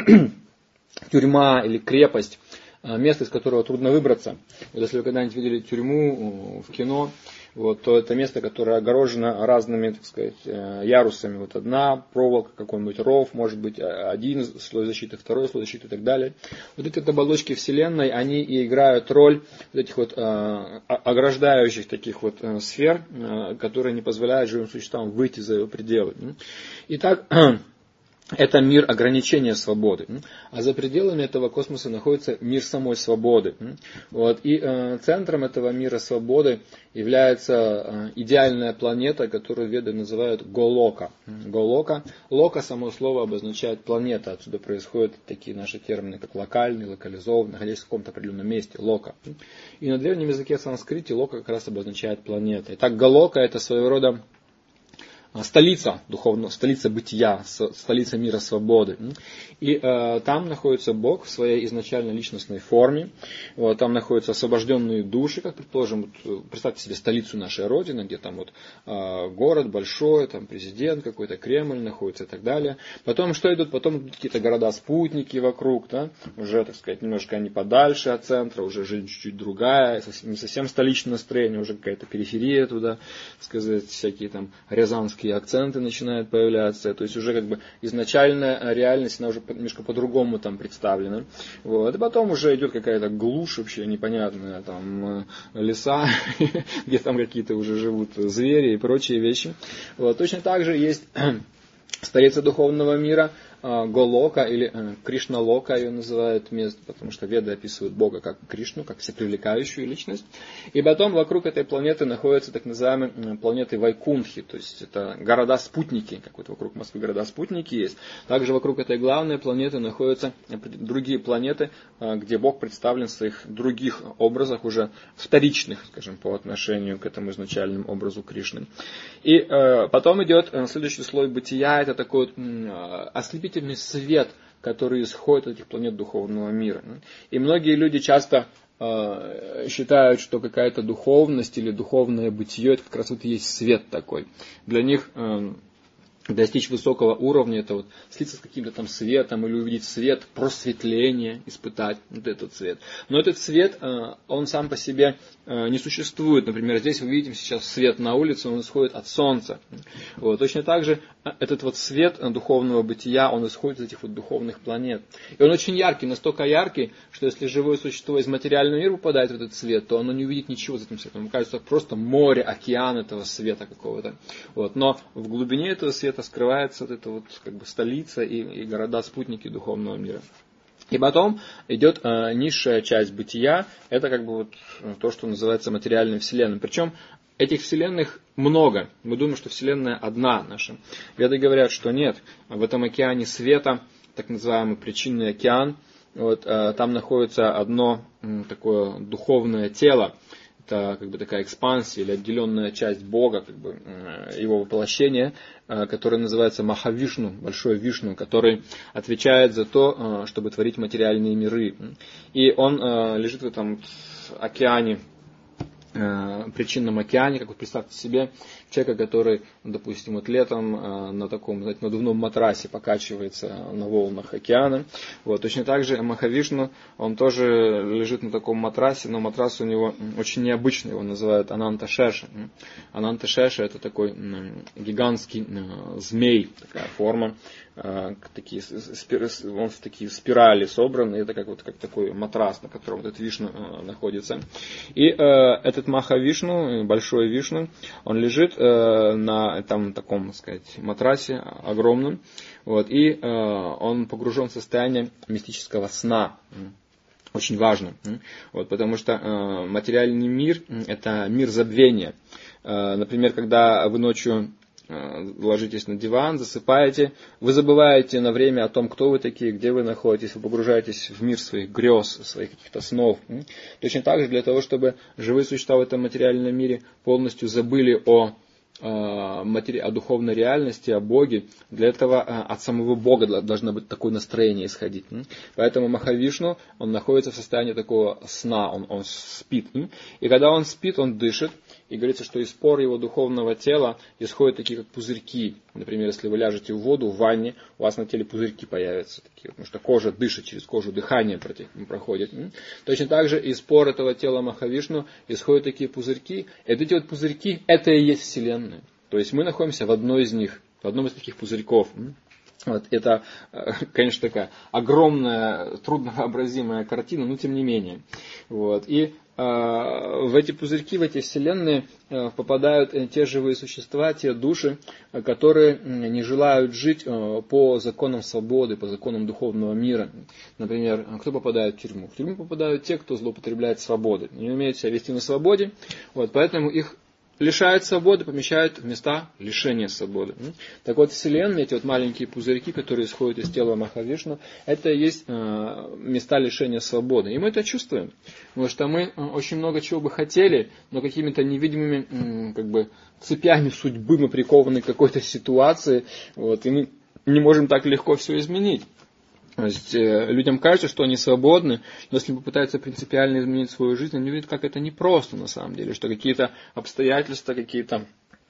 тюрьма или крепость, место, из которого трудно выбраться. Вот если вы когда-нибудь видели тюрьму в кино, вот, то это место, которое огорожено разными, так сказать, ярусами. Вот одна проволока, какой-нибудь ров, может быть один слой защиты, второй слой защиты и так далее. Вот эти оболочки Вселенной, они и играют роль вот этих вот ограждающих таких вот сфер, которые не позволяют живым существам выйти за его пределы. Итак, это мир ограничения свободы. А за пределами этого космоса находится мир самой свободы. Вот. И центром этого мира свободы является идеальная планета, которую веды называют Голока. Голока. Лока, само слово, обозначает планета. Отсюда происходят такие наши термины, как локальный, локализованный, находясь в каком-то определенном месте. Лока. И на древнем языке санскрите лока как раз обозначает планета. Итак, Голока — это своего рода столица духовного, столица бытия, столица мира свободы. И там находится Бог в своей изначально личностной форме. Вот, там находятся освобожденные души, как предположим, вот, представьте себе столицу нашей Родины, где там вот город большой, там президент какой-то, Кремль находится и так далее. Потом что идут? Потом идут какие-то города-спутники вокруг, да? Уже, так сказать, немножко они подальше от центра, уже жизнь чуть-чуть другая, не совсем столичное настроение, уже какая-то периферия туда, так сказать, всякие там рязанские акценты начинают появляться, то есть уже как бы изначальная реальность, она уже немножко по-другому там представлена. Вот. И потом уже идет какая-то глушь вообще непонятная, там леса, где там какие-то уже живут звери и прочие вещи. Вот. Точно так же есть столица духовного мира, Голока или Кришна-лока ее называют место, потому что веды описывают Бога как Кришну, как всепривлекающую личность. И потом вокруг этой планеты находятся так называемые планеты Вайкунтхи, то есть это города-спутники, как вот вокруг Москвы города-спутники есть. Также вокруг этой главной планеты находятся другие планеты, где Бог представлен в своих других образах, уже вторичных, скажем, по отношению к этому изначальному образу Кришны. И потом идет следующий слой бытия, это такой вот ослепительный свет, который исходит от этих планет духовного мира. И многие люди часто считают, что какая-то духовность или духовное бытие, это как раз вот и есть свет такой. Для них достичь высокого уровня, это вот слиться с каким-то там светом или увидеть свет, просветление, испытать вот этот свет. Но этот свет, он сам по себе не существует. Например, здесь вы видите сейчас свет на улице, он исходит от солнца. Вот. Точно так же этот вот свет духовного бытия, он исходит из этих вот духовных планет. И он очень яркий, настолько яркий, что если живое существо из материального мира попадает в этот свет, то оно не увидит ничего за этим светом. Ему кажется просто море, океан этого света какого-то. Вот. Но в глубине этого света скрывается вот эта вот как бы столица и города-спутники духовного мира. И потом идет низшая часть бытия, это как бы вот то, что называется материальной вселенной. Причем этих вселенных много. Мы думаем, что вселенная одна наша. Веды говорят, что нет. В этом океане света, так называемый причинный океан, вот, там находится одно такое духовное тело. Это как бы такая экспансия или отделенная часть Бога, как бы, его воплощение, которое называется Махавишну, Большой Вишну, который отвечает за то, чтобы творить материальные миры. И он лежит в этом океане, причинном океане, как вы представьте себе, человека, который, допустим, вот летом на таком, знаете, надувном матрасе покачивается на волнах океана. Вот. Точно так же Махавишну, он тоже лежит на таком матрасе, но матрас у него очень необычный, его называют Ананта Шеша. Ананта Шеша — это такой гигантский змей, такая форма, он в такие спирали собран, это как такой матрас, на котором этот Вишну находится. И этот Махавишну, Большой Вишну, он лежит на этом таком, так сказать, матрасе огромном, вот, и он погружен в состояние мистического сна. Очень важно, вот, потому что материальный мир — это мир забвения. Например, когда вы ночью ложитесь на диван, засыпаете, вы забываете на время о том, кто вы такие, где вы находитесь, вы погружаетесь в мир своих грез, своих каких-то снов. Точно так же для того, чтобы живые существа в этом материальном мире полностью забыли о духовной реальности, о Боге, для этого от самого Бога должно быть такое настроение исходить. Поэтому Махавишну, он находится в состоянии такого сна, он спит. И когда он спит, он дышит. И говорится, что из пор его духовного тела исходят такие как пузырьки. Например, если вы ляжете в воду, в ванне, у вас на теле пузырьки появятся такие, потому что кожа дышит, через кожу дыхание проходит. Точно так же из пор этого тела Махавишну исходят такие пузырьки. И эти вот пузырьки, это и есть Вселенная. То есть мы находимся в одной из них, в одном из таких пузырьков. Вот, это, конечно, такая огромная, трудновообразимая картина, но тем не менее. Вот, и в эти пузырьки, в эти вселенные попадают те живые существа, те души, которые не желают жить по законам свободы, по законам духовного мира. Например, кто попадает в тюрьму? В тюрьму попадают те, кто злоупотребляет свободой, не умеют себя вести на свободе, вот, поэтому их лишают свободы, помещают в места лишения свободы. Так вот, вселенные, эти вот маленькие пузырьки, которые исходят из тела Махавишну, это и есть места лишения свободы. И мы это чувствуем. Потому что мы очень много чего бы хотели, но какими-то невидимыми как бы, цепями судьбы мы прикованы к какой-то ситуации, вот, и мы не можем так легко все изменить. То есть людям кажется, что они свободны, но если попытаются принципиально изменить свою жизнь, они видят, как это непросто на самом деле, что какие-то обстоятельства, какие-то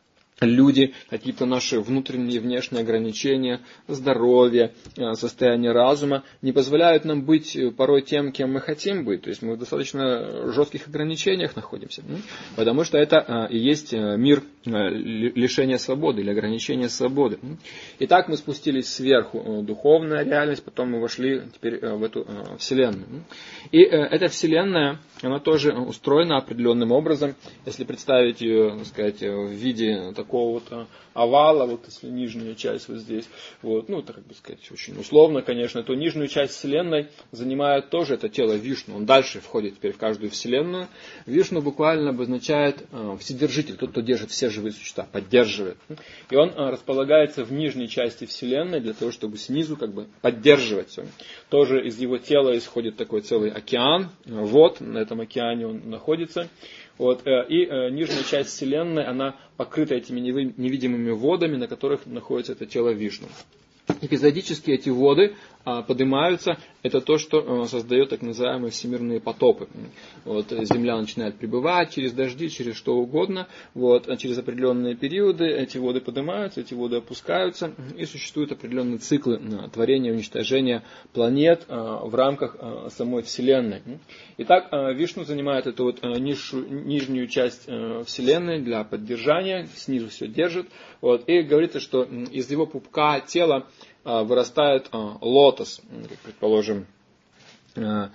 люди, какие-то наши внутренние и внешние ограничения, здоровье, состояние разума не позволяют нам быть порой тем, кем мы хотим быть. То есть мы в достаточно жестких ограничениях находимся. Потому что это и есть мир лишения свободы или ограничения свободы. Итак, мы спустились сверху, духовная реальность, потом мы вошли теперь в эту вселенную. И эта вселенная, она тоже устроена определенным образом. Если представить ее, так сказать, в виде такого вот овала, вот если нижняя часть вот здесь, вот, ну, это, как бы сказать, очень условно, конечно, то нижнюю часть Вселенной занимает тоже это тело Вишну. Он дальше входит теперь в каждую Вселенную. Вишну буквально обозначает вседержитель, тот, кто держит все живые существа, поддерживает. И он располагается в нижней части Вселенной для того, чтобы снизу как бы поддерживать все. Тоже из его тела исходит такой целый океан, вот, на этом океане он находится. Вот, и нижняя часть Вселенной, она покрыта этими невидимыми водами, на которых находится это тело Вишну. Эпизодически эти воды поднимаются, это то, что создает так называемые всемирные потопы. Вот, земля начинает прибывать через дожди, через что угодно, вот, через определенные периоды эти воды поднимаются, эти воды опускаются, и существуют определенные циклы творения и уничтожения планет в рамках самой Вселенной. Итак, Вишну занимает эту вот нижнюю часть Вселенной для поддержания, снизу все держит, вот, и говорится, что из его пупка тела вырастает лотос, как предположим,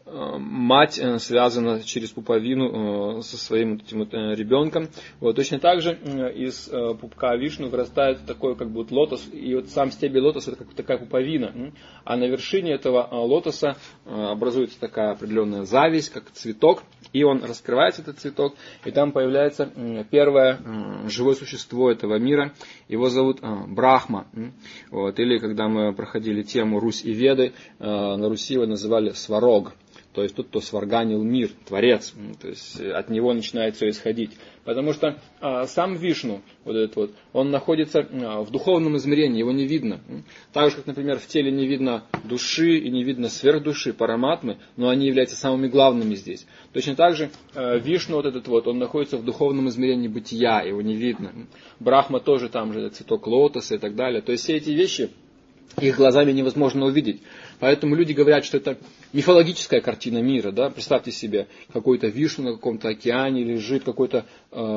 мать связана через пуповину со своим этим ребенком. Вот, точно так же из пупка Вишну вырастает такой как бы вот лотос, и вот сам стебель лотоса это как такая пуповина. А на вершине этого лотоса образуется такая определенная зависть, как цветок, и он раскрывается, этот цветок, и там появляется первое живое существо этого мира. Его зовут Брахма. Вот, или когда мы проходили тему Русь и Веды, на Руси его называли Сварог. То есть тот, кто сварганил мир, Творец. То есть от него начинает все исходить. Потому что сам Вишну, вот этот вот, он находится в духовном измерении, его не видно. Так же, как, например, в теле не видно души и не видно сверхдуши, параматмы, но они являются самыми главными здесь. Точно так же Вишну, вот этот вот, он находится в духовном измерении бытия, его не видно. Брахма тоже там же, цветок лотоса и так далее. То есть все эти вещи, их глазами невозможно увидеть. Поэтому люди говорят, что это мифологическая картина мира. Да? Представьте себе, какой-то Вишну на каком-то океане лежит, какой-то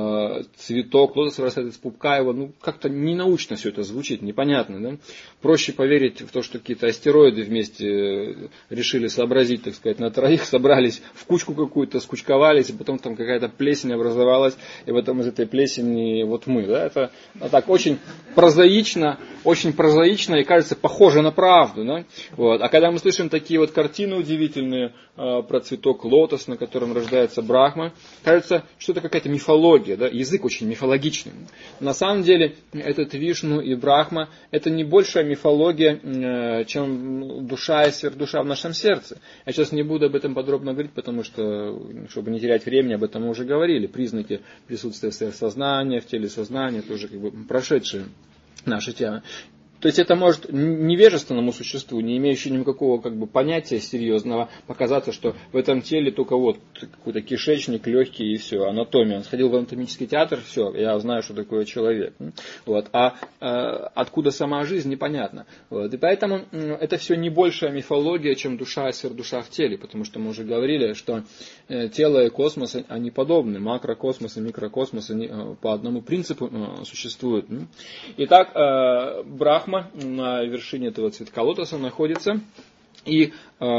цветок, лотос вырастает из пупка его. Ну, как-то ненаучно все это звучит, непонятно. Да? Проще поверить в то, что какие-то астероиды вместе решили сообразить, так сказать, на троих, собрались в кучку какую-то, скучковались, и потом там какая-то плесень образовалась, и потом из этой плесени вот мы. Да? Это так очень прозаично, и кажется похоже на правду. Да? Вот. А когда мы слышим такие вот картины удивительные про цветок лотос, на котором рождается Брахма, кажется, что это какая-то мифология, да? Язык очень мифологичный. На самом деле этот Вишну и Брахма это не большая мифология, чем душа и сверхдуша в нашем сердце. Я сейчас не буду об этом подробно говорить, потому что, чтобы не терять времени, об этом мы уже говорили. Признаки присутствия сверхсознания, в теле сознания, тоже как бы прошедшие наши темы. То есть это может невежественному существу, не имеющему никакого как бы понятия серьезного, показаться, что в этом теле только вот какой-то кишечник, легкий и все, анатомия. Он сходил в анатомический театр, все, я знаю, что такое человек. Вот. А откуда сама жизнь, непонятно. Вот. И поэтому это все не большая мифология, чем душа и сверхдуша в теле, потому что мы уже говорили, что тело и космос, они подобны. Макрокосмос и микрокосмос, они по одному принципу существуют. Итак, Брахма на вершине этого цветка лотоса находится, и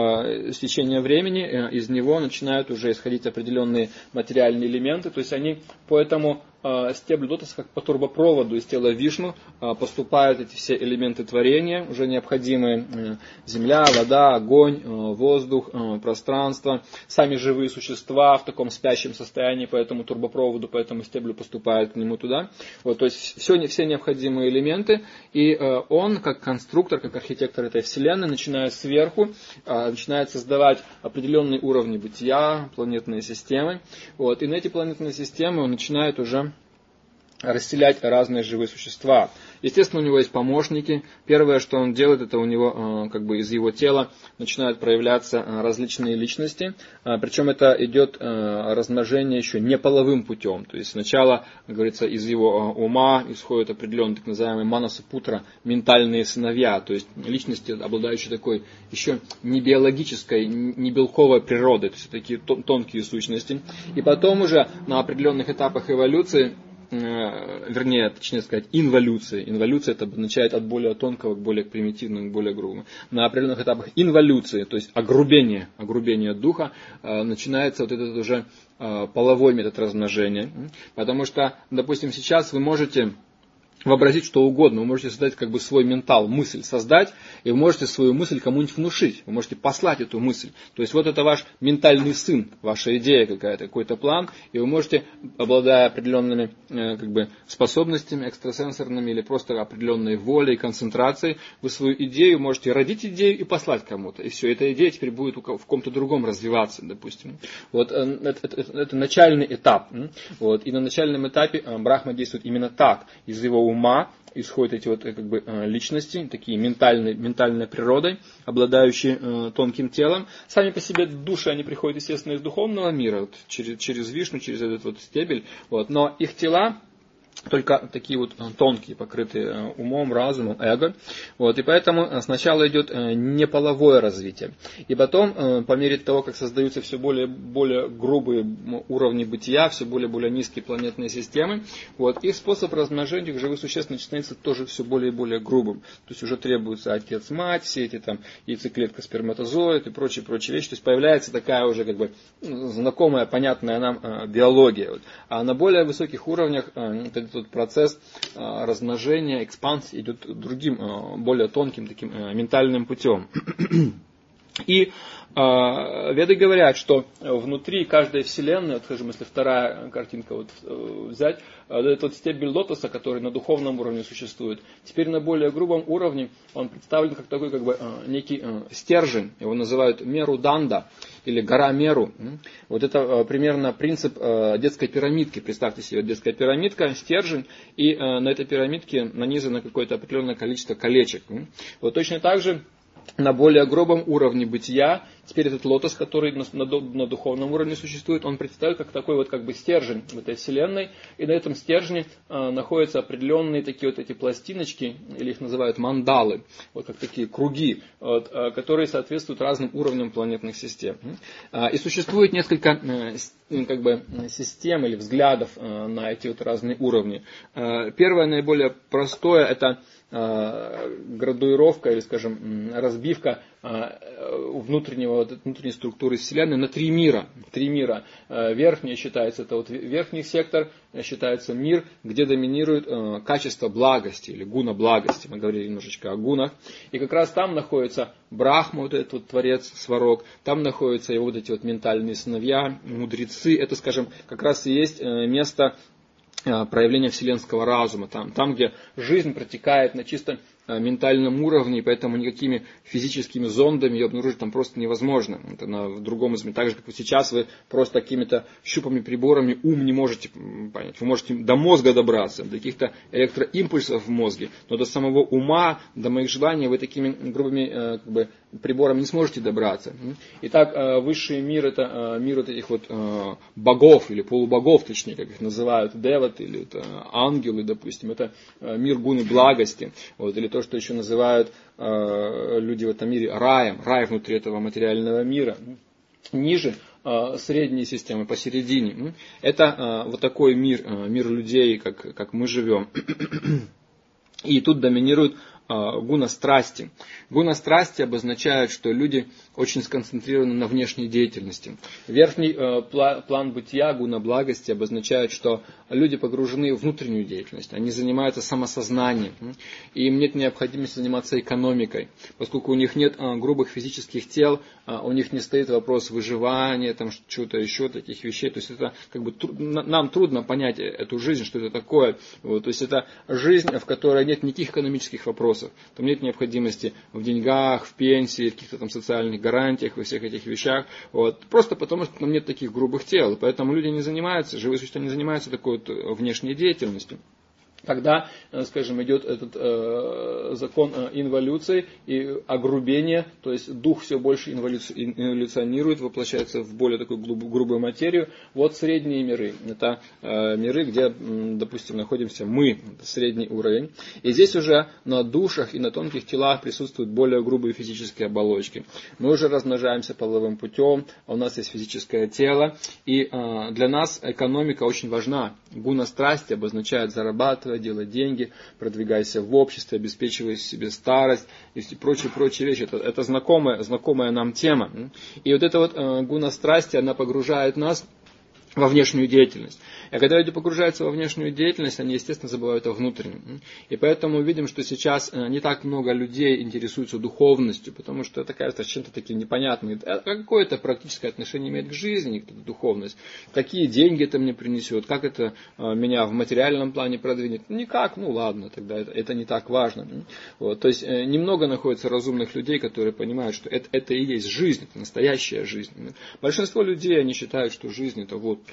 с течением времени из него начинают уже исходить определенные материальные элементы, то есть они по этому стеблю лотоса, как по турбопроводу из тела Вишну, поступают эти все элементы творения, уже необходимые: земля, вода, огонь, воздух, пространство, сами живые существа в таком спящем состоянии по этому турбопроводу, по этому стеблю поступают к нему туда. Вот, то есть все необходимые элементы, и он, как конструктор, как архитектор этой вселенной, начиная сверху, начинает создавать определенные уровни бытия, планетные системы. Вот, и на эти планетные системы он начинает уже расселять разные живые существа. Естественно, у него есть помощники. Первое, что он делает, это у него как бы из его тела начинают проявляться различные личности. Причем это идет размножение еще не половым путем. То есть сначала, как говорится, из его ума исходят определенные так называемые манаса-путра, ментальные сыновья. То есть личности, обладающие такой еще не биологической, не белковой природой. То есть такие тонкие сущности. И потом уже на определенных этапах эволюции, вернее, точнее сказать, инволюции. Инволюция это обозначает от более тонкого к более примитивному, к более грубому. На определенных этапах инволюции, то есть огрубение духа, начинается вот этот уже половой метод размножения. Потому что, допустим, сейчас вы можете вообразить что угодно, вы можете создать как бы свой ментал, мысль создать, и вы можете свою мысль кому-нибудь внушить, вы можете послать эту мысль. То есть вот это ваш ментальный сын, ваша идея какая-то, какой-то план, и вы можете, обладая определенными как бы способностями экстрасенсорными или просто определенной волей, концентрацией, вы свою идею можете родить идею и послать кому-то. И все, эта идея теперь будет в ком-то другом развиваться, допустим. Вот это начальный этап. Вот. И на начальном этапе Брахма действует именно так. Из его ума исходят эти вот как бы личности, такие ментальной природой, обладающие тонким телом. Сами по себе души, они приходят, естественно, из духовного мира, вот, через Вишну, через этот вот стебель. Вот. Но их тела, только такие вот тонкие, покрытые умом, разумом, эго. Вот, и поэтому сначала идет неполовое развитие. И потом, по мере того, как создаются все более грубые уровни бытия, все более низкие планетные системы, вот, их способ размножения живых существ становится тоже все более и более грубым. То есть уже требуется отец-мать, все эти там яйцеклетка, сперматозоид и прочие вещи. То есть появляется такая уже как бы знакомая, понятная нам биология. Вот. А на более высоких уровнях этот процесс размножения, экспансии идет другим, более тонким таким ментальным путем. И веды говорят, что внутри каждой вселенной, вот, скажем, если вторая картинка вот взять, этот стебель лотоса, который на духовном уровне существует, теперь на более грубом уровне он представлен как такой как бы некий стержень, его называют Меру-данда или гора Меру. Вот это примерно принцип детской пирамидки. Представьте себе, детская пирамидка, стержень, и на этой пирамидке нанизано какое-то определенное количество колечек. Вот точно так же на более грубом уровне бытия, теперь этот лотос, который на духовном уровне существует, он представляет как такой вот как бы стержень в этой вселенной, и на этом стержне находятся определенные такие вот эти пластиночки, или их называют мандалы, вот как такие круги, вот, которые соответствуют разным уровням планетных систем. И существует несколько как бы систем или взглядов на эти вот разные уровни. Первое, наиболее простое, это градуировка или, скажем, разбивка внутренней структуры Вселенной на три мира. Верхний считается, это вот верхний сектор, считается мир, где доминирует качество благости или гуна благости. Мы говорили немножечко о гунах. И как раз там находится Брахма, вот этот вот творец, сварог. Там находятся его вот эти вот ментальные сыновья, мудрецы. Это, скажем, как раз и есть место проявления вселенского разума, там, где жизнь протекает на чисто ментальном уровне, и поэтому никакими физическими зондами ее обнаружить там просто невозможно. Это в другом измерении. Так же, как и сейчас, вы просто какими-то щупами, приборами ум не можете понять. Вы можете до мозга добраться, до каких-то электроимпульсов в мозге, но до самого ума, до моих желаний вы такими грубыми как бы, приборами не сможете добраться. Итак, высший мир — это мир вот этих вот богов, или полубогов, точнее, как их называют, деват, или ангелы, допустим. Это мир гуны благости, вот, или то, что еще называют люди в этом мире раем, рай внутри этого материального мира. Ниже средние системы, посередине. Это вот такой мир, мир людей, как мы живем. И тут доминирует гуна страсти. Гуна страсти обозначает, что люди очень сконцентрированы на внешней деятельности. Верхний план бытия, гуна благости, обозначает, что люди погружены в внутреннюю деятельность. Они занимаются самосознанием. И им нет необходимости заниматься экономикой. Поскольку у них нет грубых физических тел, у них не стоит вопрос выживания, там, чего-то еще, таких вещей. То есть это как бы нам трудно понять эту жизнь, что это такое. Вот, то есть это жизнь, в которой нет никаких экономических вопросов. Там нет необходимости в деньгах, в пенсии, в каких-то там социальных гарантиях, во всех этих вещах. Вот. Просто потому, что там нет таких грубых тел. Поэтому люди не занимаются, живые существа не занимаются такой вот внешней деятельностью. Когда, скажем, идет этот закон инволюции и огрубения, то есть дух все больше инволюционирует, воплощается в более такую грубую материю. Вот средние миры. Это миры, где, допустим, находимся мы, средний уровень. И здесь уже на душах и на тонких телах присутствуют более грубые физические оболочки. Мы уже размножаемся половым путем, у нас есть физическое тело. И для нас экономика очень важна. Гуна страсти обозначает зарабатывать, делать деньги, продвигайся в обществе, обеспечивай себе старость и прочие вещи. Это знакомая нам тема. И вот эта вот гуна страсти, она погружает нас во внешнюю деятельность. И когда люди погружаются во внешнюю деятельность, они, естественно, забывают о внутреннем. И поэтому видим, что сейчас не так много людей интересуются духовностью, потому что это кажется чем-то таким непонятным. Какое-то практическое отношение имеет к жизни, эта духовность. Какие деньги это мне принесет, как это меня в материальном плане продвинет. Никак, ну ладно, тогда это не так важно. Вот. То есть немного находится разумных людей, которые понимают, что это и есть жизнь, это настоящая жизнь. Большинство людей, они считают, что жизнь это вот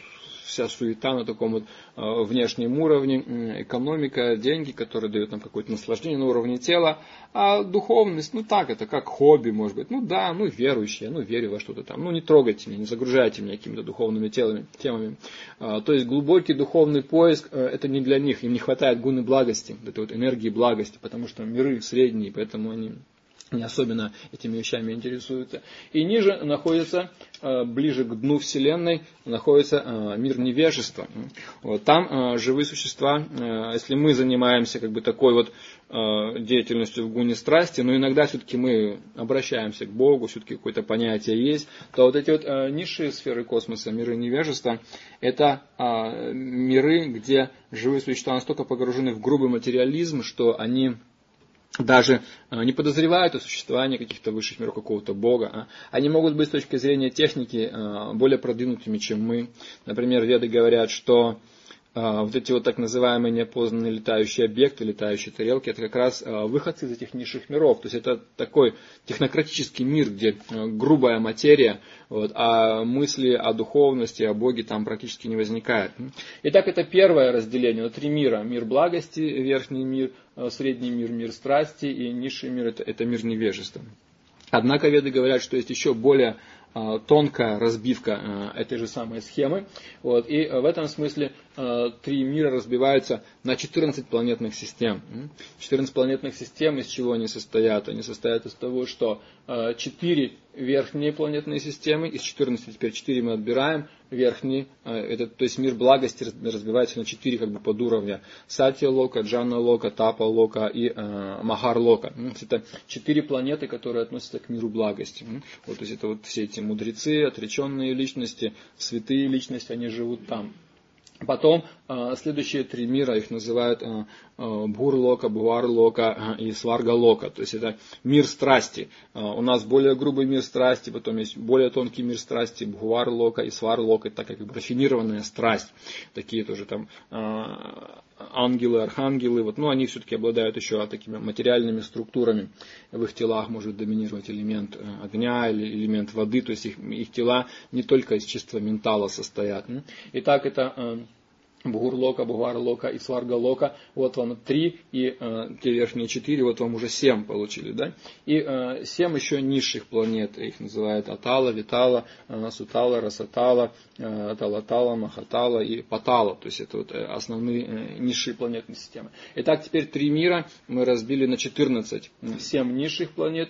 вся суета на таком вот внешнем уровне, экономика, деньги, которые дают нам какое-то наслаждение на уровне тела, а духовность, так, это как хобби, может быть, верующие, верю во что-то там, не трогайте меня, не загружайте меня какими-то духовными темами. То есть глубокий духовный поиск, это не для них, им не хватает гуны благости, этой вот энергии благости, потому что миры средние, поэтому они не особенно этими вещами интересуются. И ниже находится, ближе к дну Вселенной, находится мир невежества. Вот, там живые существа, если мы занимаемся такой вот деятельностью в гуне страсти, но иногда все-таки мы обращаемся к Богу, все-таки какое-то понятие есть, то вот эти вот низшие сферы космоса, миры невежества, это миры, где живые существа настолько погружены в грубый материализм, что они даже не подозревают о существовании каких-то высших миров, какого-то Бога. Они могут быть с точки зрения техники более продвинутыми, чем мы. Например, веды говорят, что вот эти вот так называемые неопознанные летающие объекты, летающие тарелки, это как раз выходцы из этих низших миров. То есть это такой технократический мир, где грубая материя, а мысли о духовности, о Боге там практически не возникает. Итак, это первое разделение. 3 мира. Мир благости, верхний мир, средний мир, мир страсти, и низший мир это мир невежества. Однако веды говорят, что есть еще более тонкая разбивка этой же самой схемы. И в этом смысле 3 мира разбиваются на 14 планетных систем. 14 планетных систем, из чего они состоят? Они состоят из того, что 4 верхние планетные системы, из 14 теперь 4 мы отбираем, верхние, то есть мир благости разбивается на 4 подуровня. Сатья-лока, Джана-лока, Тапа-лока и Махар-лока. Это 4 планеты, которые относятся к миру благости. То есть это вот все эти мудрецы, отреченные личности, святые личности, они живут там. Потом следующие 3 мира, их называют Бхур-лока, Бхуар-лока и Сварга-лока. То есть это мир страсти. У нас более грубый мир страсти, потом есть более тонкий мир страсти, Бхуар-лока и Свар-лока. Это как рафинированная страсть. Такие тоже там ангелы, архангелы. Они все-таки обладают еще такими материальными структурами. В их телах может доминировать элемент огня или элемент воды. То есть их тела не только из чистого ментала состоят. Итак, это Бхур-лока, Бхуар-лока и Сварга-лока. Вот вам 3, и те верхние 4, вот вам уже 7 получили. Да? И 7 еще низших планет. Их называют Атала, Витала, Сутала, Расатала, Талатала, Махатала и Патала. То есть это вот основные низшие планетные системы. Итак, теперь 3 мира мы разбили на 14. 7 низших планет,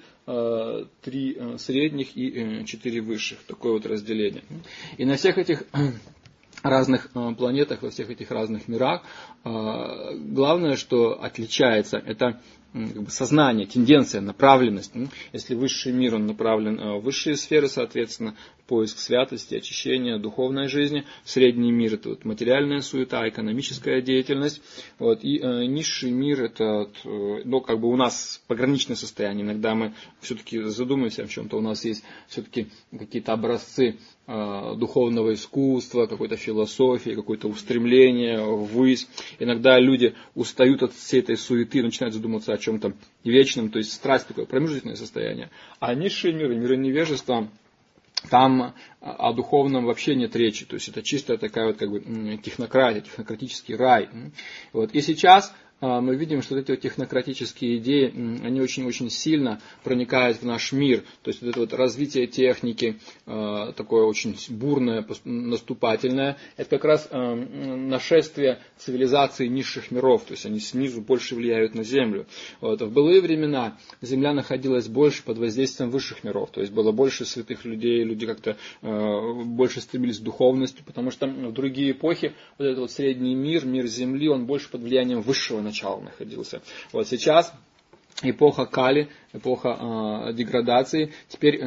3 средних и 4 высших. Такое вот разделение. И на всех этих разных планетах, во всех этих разных мирах, главное, что отличается, это сознание, тенденция, направленность. Если высший мир, он направлен в высшие сферы, соответственно, поиск святости, очищения, духовной жизни. Средний мир – это материальная суета, экономическая деятельность. И низший мир – это у нас пограничное состояние. Иногда мы все-таки задумаемся о чем-то. У нас есть все-таки какие-то образцы духовного искусства, какой-то философии, какое-то устремление ввысь. Иногда люди устают от всей этой суеты, начинают задумываться о чем-то вечном, то есть страсть, такое промежуточное состояние. А низшие миры, миры невежества, там о духовном вообще нет речи, то есть это чистая такая технократия, технократический рай. И сейчас мы видим, что эти технократические идеи, они очень-очень сильно проникают в наш мир. То есть это развитие техники, такое очень бурное, наступательное, это как раз нашествие цивилизации низших миров. То есть они снизу больше влияют на Землю. В былые времена Земля находилась больше под воздействием высших миров. То есть было больше святых людей, люди как-то больше стремились к духовности, потому что в другие эпохи этот средний мир, мир Земли, он больше под влиянием высшего начала находился. Сейчас эпоха Кали, эпоха деградации, теперь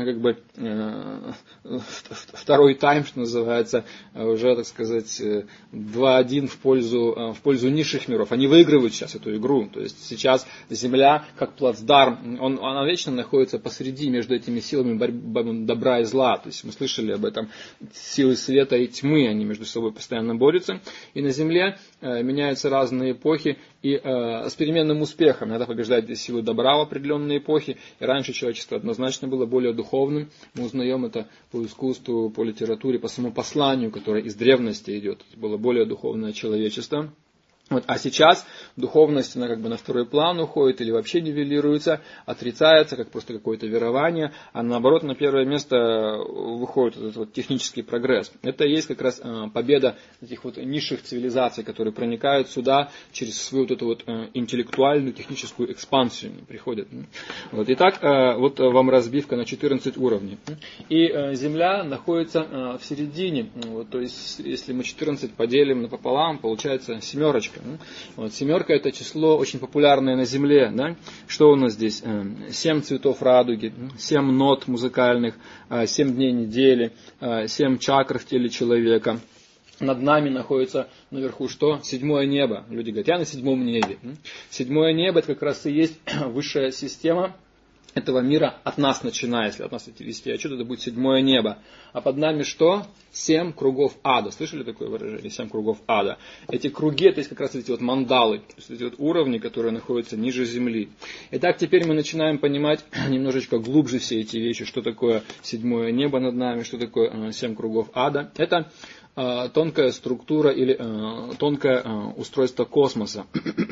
второй тайм, что называется, уже, так сказать, 2-1 в пользу низших миров. Они выигрывают сейчас эту игру. То есть сейчас Земля, как плацдарм, она вечно находится посреди между этими силами борьбы добра и зла. То есть мы слышали об этом, силы света и тьмы, они между собой постоянно борются. И на Земле меняются разные эпохи, и с переменным успехом. Иногда побеждает силы добра в определенные эпохи, эпохи, и раньше человечество однозначно было более духовным. Мы узнаем это по искусству, по литературе, по самому посланию, которое из древности идет. Было более духовное человечество. Вот, а сейчас духовность, она как бы на второй план уходит или вообще нивелируется, отрицается, как просто какое-то верование, а наоборот на первое место выходит этот вот технический прогресс. Это и есть как раз победа этих вот низших цивилизаций, которые проникают сюда через свою вот эту вот интеллектуальную, техническую экспансию приходят. Вот, итак, вот вам разбивка на 14 уровней. И Земля находится в середине, вот, то есть если мы 14 поделим напополам, получается семерочка. Вот, семерка — это число очень популярное на Земле. Да? Что у нас здесь? 7 цветов радуги, 7 нот музыкальных, 7 дней недели, 7 чакр в теле человека. Над нами находится наверху что? 7-е небо. Люди говорят, я на 7-м небе. 7-е небо — это как раз и есть высшая система этого мира от нас начиная, если от нас вести отчет, это будет 7-е небо. А под нами что? 7 кругов ада. Слышали такое выражение? 7 кругов ада. Эти круги, это есть как раз эти вот мандалы, то есть эти вот уровни, которые находятся ниже земли. Итак, теперь мы начинаем понимать немножечко глубже все эти вещи, что такое 7-е небо над нами, что такое 7 кругов ада. Это тонкая структура или тонкое устройство космоса.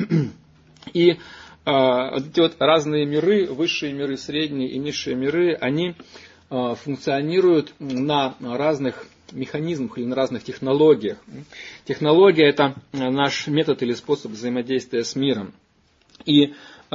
И вот эти вот разные миры, высшие миры, средние и низшие миры, они функционируют на разных механизмах или на разных технологиях. Технология — это наш метод или способ взаимодействия с миром. И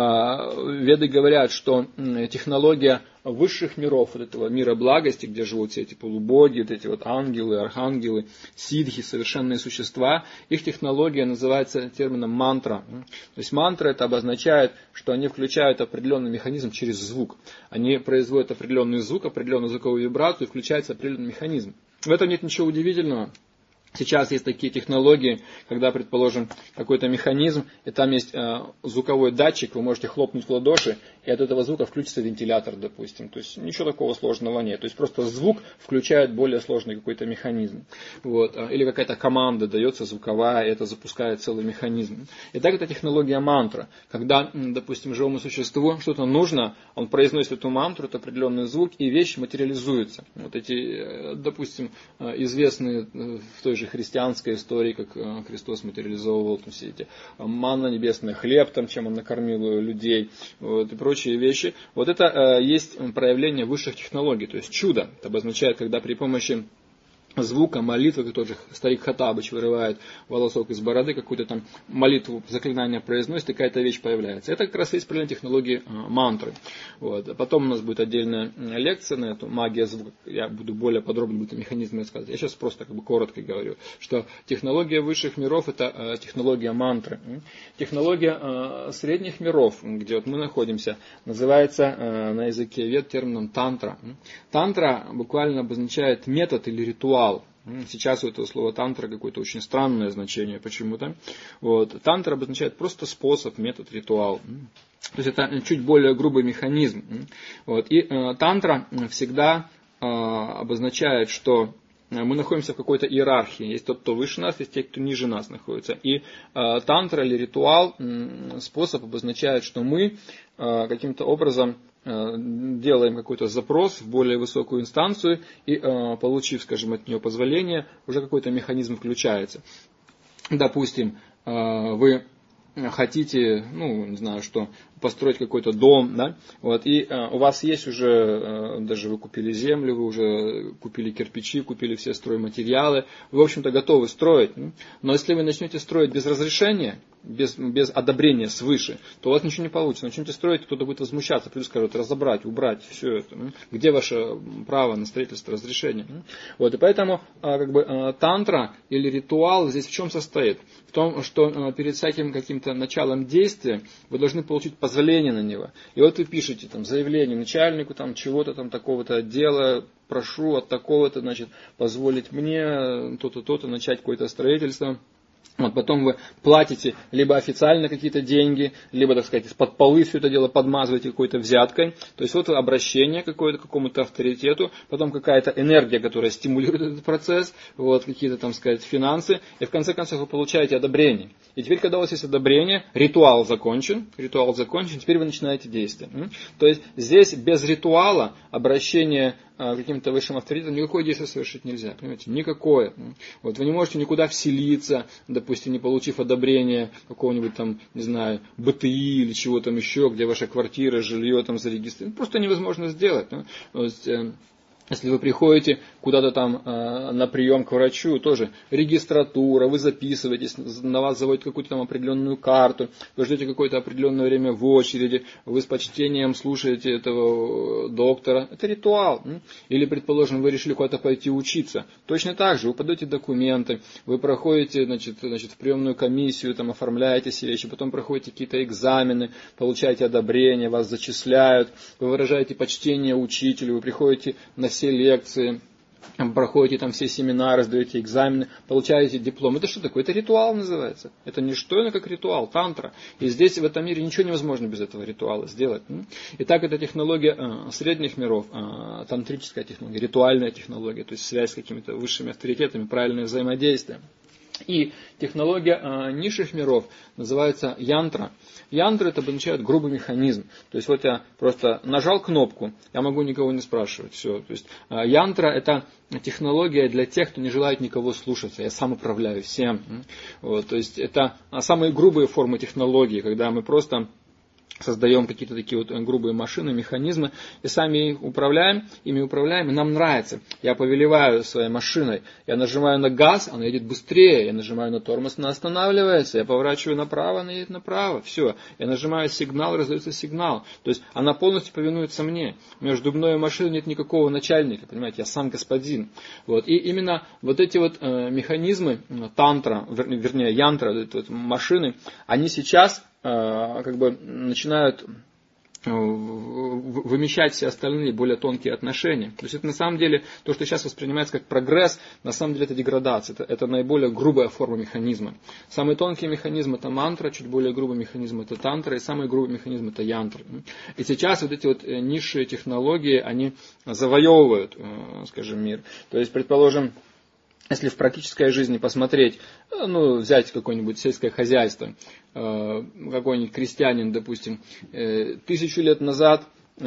веды говорят, что технология высших миров, вот этого мира благости, где живут все эти полубоги, вот эти вот ангелы, архангелы, сиддхи, совершенные существа, их технология называется термином мантра. То есть мантра — это обозначает, что они включают определенный механизм через звук. Они производят определенный звук, определенную звуковую вибрацию, и включается определенный механизм. В этом нет ничего удивительного. Сейчас есть такие технологии, когда, предположим, какой-то механизм, и там есть звуковой датчик, вы можете хлопнуть в ладоши, и от этого звука включится вентилятор, допустим. То есть ничего такого сложного нет. То есть просто звук включает более сложный какой-то механизм. Вот. Или какая-то команда дается звуковая, и это запускает целый механизм. Итак, это технология мантра. Когда, допустим, живому существу что-то нужно, он произносит эту мантру, это определенный звук, и вещь материализуется. Вот эти, допустим, известные в той же христианской истории, как Христос материализовывал все эти манна небесная, хлеб, там, чем он накормил людей, вот, и прочие вещи. Вот это есть проявление высших технологий, то есть чудо. Это обозначает, когда при помощи звука, молитвы, как тот же старик Хаттабыч вырывает волосок из бороды, какую-то там молитву, заклинание произносит, и какая-то вещь появляется. Это как раз есть проявление технологии мантры. Вот. Потом у нас будет отдельная лекция на эту магия звука. Я буду более подробно об этом механизме рассказывать. Я сейчас просто как бы коротко говорю, что технология высших миров — это технология мантры. Технология средних миров, где вот мы находимся, называется на языке вед термином тантра. Тантра буквально обозначает метод или ритуал. Сейчас у этого слова тантра какое-то очень странное значение почему-то. Вот. Тантра обозначает просто способ, метод, ритуал. То есть это чуть более грубый механизм. Вот. И тантра всегда обозначает, что мы находимся в какой-то иерархии. Есть тот, кто выше нас, есть те, кто ниже нас находится. И тантра или ритуал, способ обозначает, что мы каким-то образом делаем какой-то запрос в более высокую инстанцию и, получив, скажем, от нее позволение, уже какой-то механизм включается. Допустим, вы хотите, не знаю что, построить какой-то дом, да, вот, и у вас есть уже, даже вы купили землю, вы уже купили кирпичи, купили все стройматериалы, вы, в общем-то, готовы строить. Но если вы начнете строить без разрешения, без одобрения свыше, то у вас ничего не получится. Начнете строить, кто-то будет возмущаться, плюс скажут разобрать, убрать все это. Где ваше право на строительство, разрешение? Вот, и поэтому тантра или ритуал здесь в чем состоит? В том, что перед всяким каким-то началом действия вы должны получить позволение на него. И вот вы пишете там заявление начальнику там чего-то там такого-то отдела, прошу от такого-то, значит, позволить мне то-то, то-то начать какое-то строительство. Вот, потом вы платите либо официально какие-то деньги, либо, так сказать, из-под полы все это дело подмазываете какой-то взяткой. То есть вот обращение какое-то к какому-то авторитету, потом какая-то энергия, которая стимулирует этот процесс, вот, какие-то, там сказать, финансы, и в конце концов вы получаете одобрение. И теперь, когда у вас есть одобрение, ритуал закончен, теперь вы начинаете действие. То есть здесь без ритуала обращение к каким-то высшим авторитетам никакое действие совершить нельзя, понимаете, никакое. Вот вы не можете никуда вселиться, допустим, не получив одобрения какого-нибудь там, не знаю, БТИ или чего там еще, где ваша квартира, жилье там зарегистрировано. Просто невозможно сделать. То есть, если вы приходите куда-то там на прием к врачу, тоже регистратура, вы записываетесь, на вас заводят какую-то там определенную карту, вы ждете какое-то определенное время в очереди, вы с почтением слушаете этого доктора. Это ритуал. Или, предположим, вы решили куда-то пойти учиться. Точно так же, вы подаете документы, вы проходите, значит, в приемную комиссию, там, оформляете все вещи, потом проходите какие-то экзамены, получаете одобрение, вас зачисляют, вы выражаете почтение учителю, вы приходите на все лекции, проходите там все семинары, сдаете экзамены, получаете диплом. Это что такое? Это ритуал называется. Это не что иное, как ритуал, тантра. И здесь, в этом мире, ничего невозможно без этого ритуала сделать. Итак, это технология средних миров, тантрическая технология, ритуальная технология, то есть связь с какими-то высшими авторитетами, правильное взаимодействие. И технология низших миров называется янтра. Янтра — это обозначает грубый механизм. То есть вот я просто нажал кнопку, я могу никого не спрашивать. Все. То есть янтра — это технология для тех, кто не желает никого слушаться. Я сам управляю всем. Вот. То есть это самые грубые формы технологии, когда мы просто создаем какие-то такие вот грубые машины, механизмы, и сами ими управляем, и нам нравится. Я повелеваю своей машиной, я нажимаю на газ, она едет быстрее, я нажимаю на тормоз, она останавливается, я поворачиваю направо, она едет направо, все. Я нажимаю сигнал, раздается сигнал. То есть она полностью повинуется мне. Между мной и машиной нет никакого начальника, понимаете, я сам господин. Вот. И именно вот эти вот механизмы тантра, вернее янтра, вот машины, они сейчас как бы начинают вымещать все остальные более тонкие отношения. То есть это на самом деле, то, что сейчас воспринимается как прогресс, на самом деле это деградация, это наиболее грубая форма механизма. Самый тонкий механизм — это мантра, чуть более грубый механизм — это тантра, и самый грубый механизм — это янтра. И сейчас вот эти вот низшие технологии, они завоевывают, скажем, мир. То есть, предположим, если в практической жизни посмотреть, взять какое-нибудь сельское хозяйство, какой-нибудь крестьянин, допустим, 1000 лет назад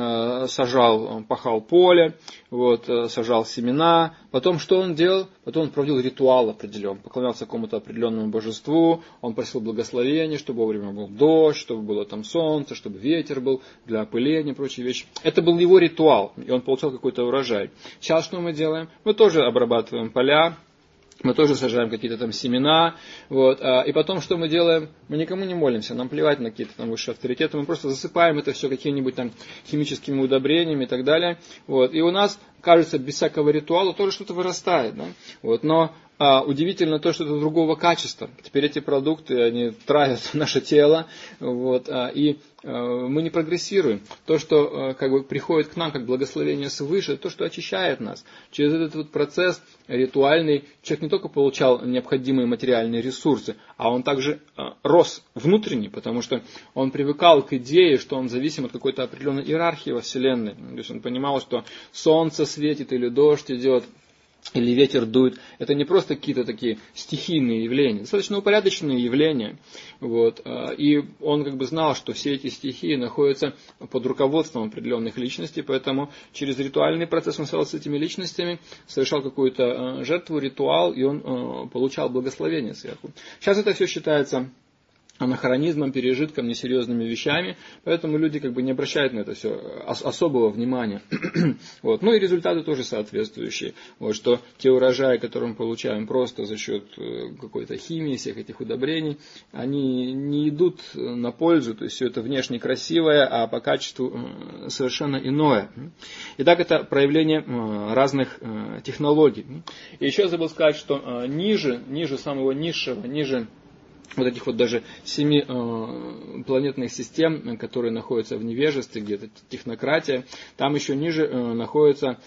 пахал поле, сажал семена, потом что он делал? Потом он проводил ритуал определенный, поклонялся какому-то определенному божеству, он просил благословения, чтобы вовремя был дождь, чтобы было там солнце, чтобы ветер был для опыления и прочие вещи. Это был его ритуал, и он получал какой-то урожай. Сейчас что мы делаем? Мы тоже обрабатываем поля, мы тоже сажаем какие-то там семена, и потом что мы делаем? Мы никому не молимся, нам плевать на какие-то там высшие авторитеты, мы просто засыпаем это все какими-нибудь там химическими удобрениями и так далее. И у нас, кажется, без всякого ритуала тоже что-то вырастает. Да? Но удивительно то, что это другого качества. Теперь эти продукты, они травят наше тело, и мы не прогрессируем. То, что как бы приходит к нам как благословение свыше, это то, что очищает нас. Через этот вот процесс ритуальный человек не только получал необходимые материальные ресурсы, а он также рос внутренне, потому что он привыкал к идее, что он зависим от какой-то определенной иерархии во Вселенной. То есть он понимал, что солнце светит или дождь идет, или ветер дует, это не просто какие-то такие стихийные явления, достаточно упорядоченные явления. И он как бы знал, что все эти стихии находятся под руководством определенных личностей, поэтому через ритуальный процесс он связался с этими личностями, совершал какую-то жертву, ритуал, и он получал благословение сверху. Сейчас это все считается анахронизмом, пережитком, несерьезными вещами, поэтому люди как бы не обращают на это все особого внимания. И результаты тоже соответствующие. Что те урожаи, которые мы получаем просто за счет какой-то химии, всех этих удобрений, они не идут на пользу, то есть все это внешне красивое, а по качеству совершенно иное. Итак, это проявление разных технологий. И еще забыл сказать, что ниже самого низшего, ниже вот этих вот даже 7 планетных систем, которые находятся в невежестве, где-то технократия, там еще ниже находится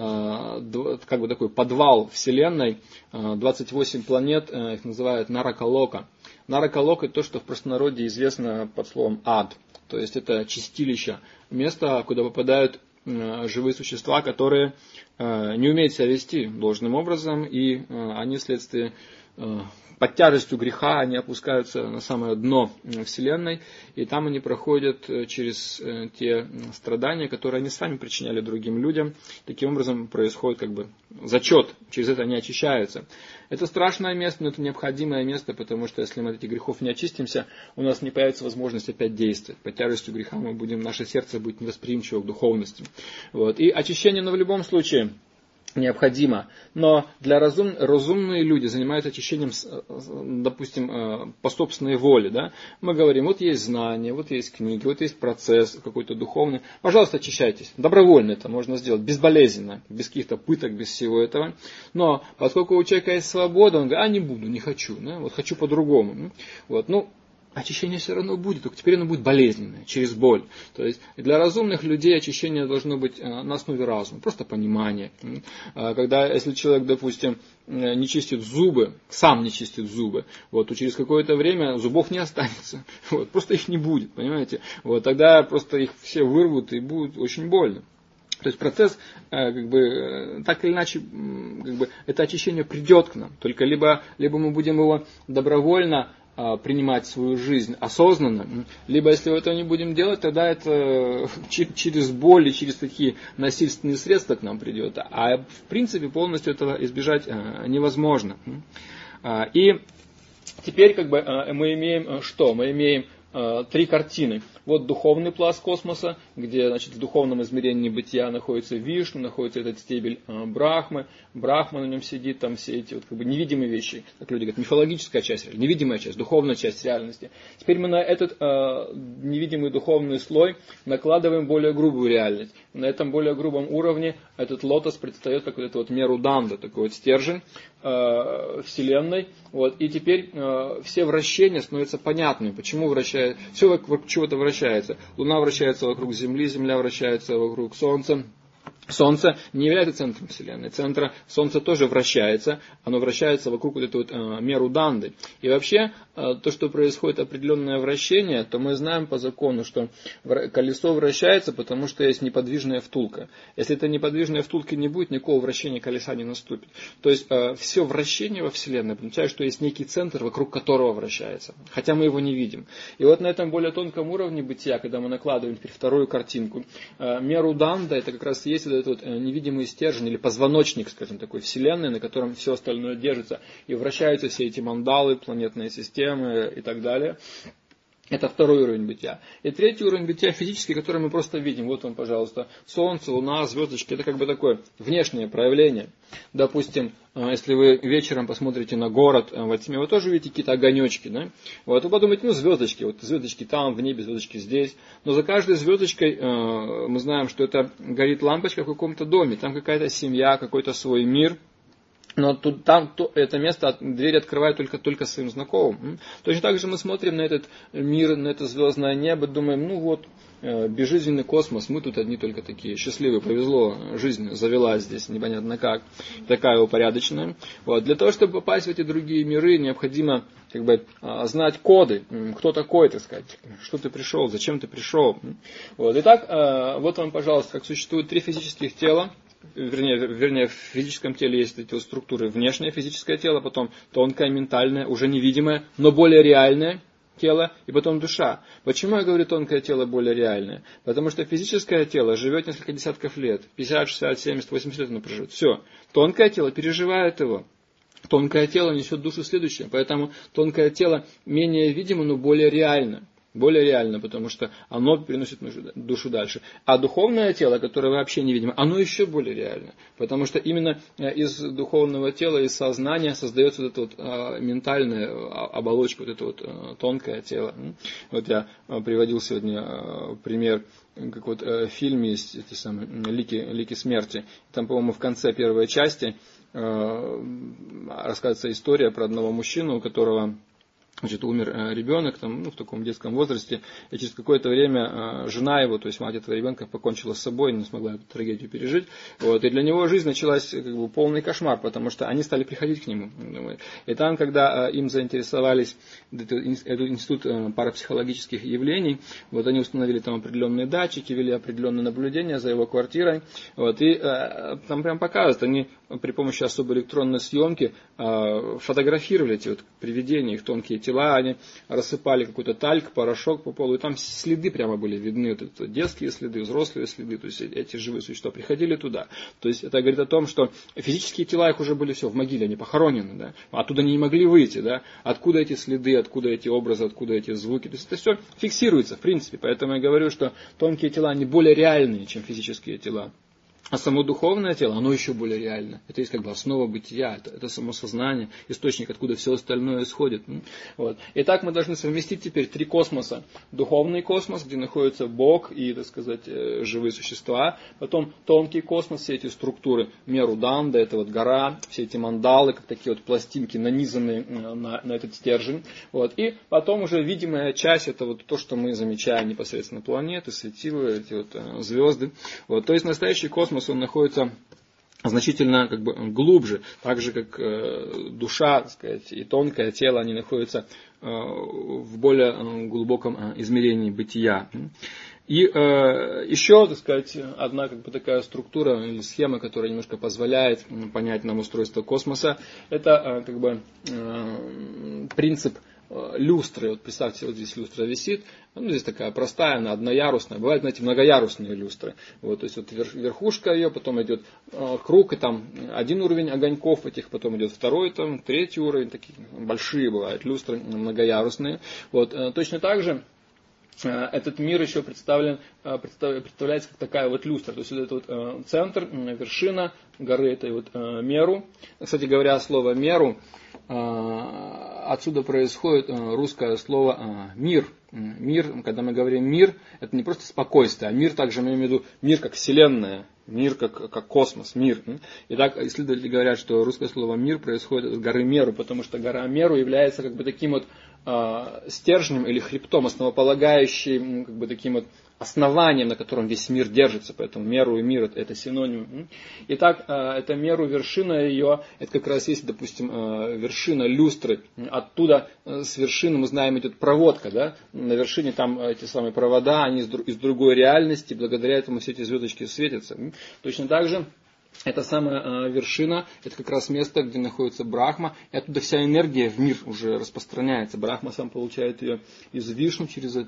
как бы такой подвал Вселенной, 28 планет, их называют Наракалока. Наракалока — это то, что в простонародье известно под словом ад, то есть это чистилище, место, куда попадают живые существа, которые не умеют себя вести должным образом, и они вследствие под тяжестью греха они опускаются на самое дно Вселенной, и там они проходят через те страдания, которые они сами причиняли другим людям. Таким образом происходит как бы зачет, через это они очищаются. Это страшное место, но это необходимое место, потому что если мы от этих грехов не очистимся, у нас не появится возможность опять действовать. Под тяжестью греха наше сердце будет невосприимчиво к духовности. Вот. И очищение, в любом случае, необходимо. Но для разумные люди занимаются очищением, допустим, по собственной воле. Да? Мы говорим, вот есть знания, вот есть книги, вот есть процесс какой-то духовный. Пожалуйста, очищайтесь. Добровольно это можно сделать, безболезненно, без каких-то пыток, без всего этого. Но поскольку у человека есть свобода, он говорит, не буду, не хочу. Да? Вот хочу по-другому. Вот. Очищение все равно будет, только теперь оно будет болезненное, через боль. То есть для разумных людей очищение должно быть на основе разума, просто понимания. Если человек, допустим, не чистит зубы, сам не чистит зубы, то через какое-то время зубов не останется. Просто их не будет, понимаете? Тогда просто их все вырвут и будет очень больно. То есть процесс, так или иначе, это очищение придет к нам. Только либо мы будем его добровольно принимать свою жизнь осознанно, либо если мы этого не будем делать, тогда это через боль и через такие насильственные средства к нам придет. А в принципе полностью этого избежать невозможно. И теперь мы имеем что? Мы имеем 3 картины. Вот духовный пласт космоса, где в духовном измерении бытия находится Вишну, находится этот стебель Брахмы, Брахма на нем сидит, там все эти невидимые вещи, как люди говорят, мифологическая часть, невидимая часть, духовная часть реальности. Теперь мы на этот невидимый духовный слой накладываем более грубую реальность. На этом более грубом уровне этот лотос предстает как меруданда, такой стержень Вселенной. И теперь все вращения становятся понятными, почему вращается, все вокруг чего-то вращается. Луна вращается вокруг Земли, Земля вращается вокруг Солнца. Солнце не является центром Вселенной. Центр Солнца тоже вращается. Оно вращается вокруг меруданды. И вообще, то, что происходит определенное вращение, то мы знаем по закону, что колесо вращается, потому что есть неподвижная втулка. Если этой неподвижной втулки не будет, никакого вращения колеса не наступит. То есть, все вращение во Вселенной означает, что есть некий центр, вокруг которого вращается. Хотя мы его не видим. И на этом более тонком уровне бытия, когда мы накладываем теперь вторую картинку, меруданда, это как раз есть этот невидимый стержень или позвоночник, скажем, такой Вселенной, на котором все остальное держится, и вращаются все эти мандалы, планетные системы и так далее. Это второй уровень бытия. И третий уровень бытия физический, который мы просто видим. Вот он, пожалуйста, Солнце, Луна, звездочки. Это такое внешнее проявление. Допустим, если вы вечером посмотрите на город во тьме, вы тоже видите какие-то огонечки. Да? Вы подумаете, звездочки. Звездочки там, в небе, звездочки здесь. Но за каждой звездочкой мы знаем, что это горит лампочка в каком-то доме. Там какая-то семья, какой-то свой мир. Но это место, дверь открывает только своим знакомым. Точно так же мы смотрим на этот мир, на это звездное небо, думаем, безжизненный космос, мы тут одни только такие счастливые, повезло, жизнь завела здесь, непонятно как, такая упорядоченная. Для того, чтобы попасть в эти другие миры, необходимо знать коды, кто такой, так сказать, что ты пришел, зачем ты пришел. Итак, вот вам, пожалуйста, как существует 3 физических тела. Вернее, в физическом теле есть эти структуры: внешнее физическое тело, потом тонкое, ментальное, уже невидимое, но более реальное тело, и потом душа. Почему я говорю тонкое тело более реальное? Потому что физическое тело живет несколько десятков лет, 50, 60, 70, 80 лет оно проживет. Все. Тонкое тело переживает его. Тонкое тело несет душу следующее, поэтому тонкое тело менее видимо, но более реально. Более реально, потому что оно переносит душу дальше. А духовное тело, которое вообще невидимо, оно еще более реально. Потому что именно из духовного тела, из сознания создается эта ментальная оболочка, это тонкое тело. Я приводил сегодня пример, как в фильме есть эти самые «Лики смерти». Там, по-моему, в конце первой части рассказывается история про одного мужчину, у которого Значит, умер ребенок там, в таком детском возрасте, и через какое-то время жена его, то есть мать этого ребенка, покончила с собой, не смогла эту трагедию пережить. Вот, и для него жизнь началась как бы полный кошмар, потому что они стали приходить к нему. И там, когда им заинтересовались этот институт парапсихологических явлений, вот они установили там определенные датчики, вели определенные наблюдения за его квартирой. Вот, и там прям показывают, они при помощи особой электронной съемки фотографировали эти вот привидения, их тонкие тела, они рассыпали какой-то тальк, порошок по полу, и там следы прямо были видны, вот это детские следы, взрослые следы, то есть эти живые существа приходили туда. То есть это говорит о том, что физические тела их уже были все в могиле, они похоронены, да? Оттуда они не могли выйти, да? Откуда эти следы, откуда эти образы, откуда эти звуки, то есть это все фиксируется в принципе, поэтому я говорю, что тонкие тела, они более реальные, чем физические тела. А само духовное тело, оно еще более реально. Это есть как бы основа бытия, это само сознание, источник, откуда все остальное исходит. Вот. Итак, мы должны совместить теперь три космоса. Духовный космос, где находится Бог и, так сказать, живые существа. Потом тонкий космос, все эти структуры, Меруданда, это вот гора, все эти мандалы, как такие вот пластинки, нанизанные на этот стержень. Вот. И потом уже видимая часть, это вот то, что мы замечаем непосредственно планеты, светила, эти вот звезды. Вот. То есть настоящий космос, он находится значительно как бы глубже, так же как душа, так сказать, и тонкое тело, они находятся в более глубоком измерении бытия. И еще, так сказать, одна как бы такая структура или схема, которая немножко позволяет понять нам устройство космоса, это как бы принцип люстры. Вот представьте, вот здесь люстра висит, здесь такая простая, она одноярусная. Бывают, знаете, многоярусные люстры. Вот, то есть вот верхушка ее, потом идет круг, и там один уровень огоньков этих, потом идет второй, там, третий уровень, такие большие бывают люстры, многоярусные. Вот, точно так же этот мир еще представляется как такая вот люстра. То есть вот этот вот центр, вершина горы этой вот Меру. Кстати говоря, слово Меру, отсюда происходит русское слово мир. Мир, когда мы говорим мир, это не просто спокойствие, а мир также мы имеем в виду мир как вселенная, мир как космос, мир. Итак, исследователи говорят, что русское слово мир происходит от горы Меру, потому что гора Меру является как бы таким вот стержнем или хребтом, основополагающим как бы таким вот основанием, на котором весь мир держится. Поэтому меру и мир это синоним. Итак, это меру, вершина ее, это как раз есть, допустим, вершина люстры. Оттуда с вершины, мы знаем, идет проводка, да? На вершине там эти самые провода, они из другой реальности, благодаря этому все эти звездочки светятся. Точно так же эта самая вершина, это как раз место, где находится Брахма, и оттуда вся энергия в мир уже распространяется. Брахма сам получает ее из Вишну через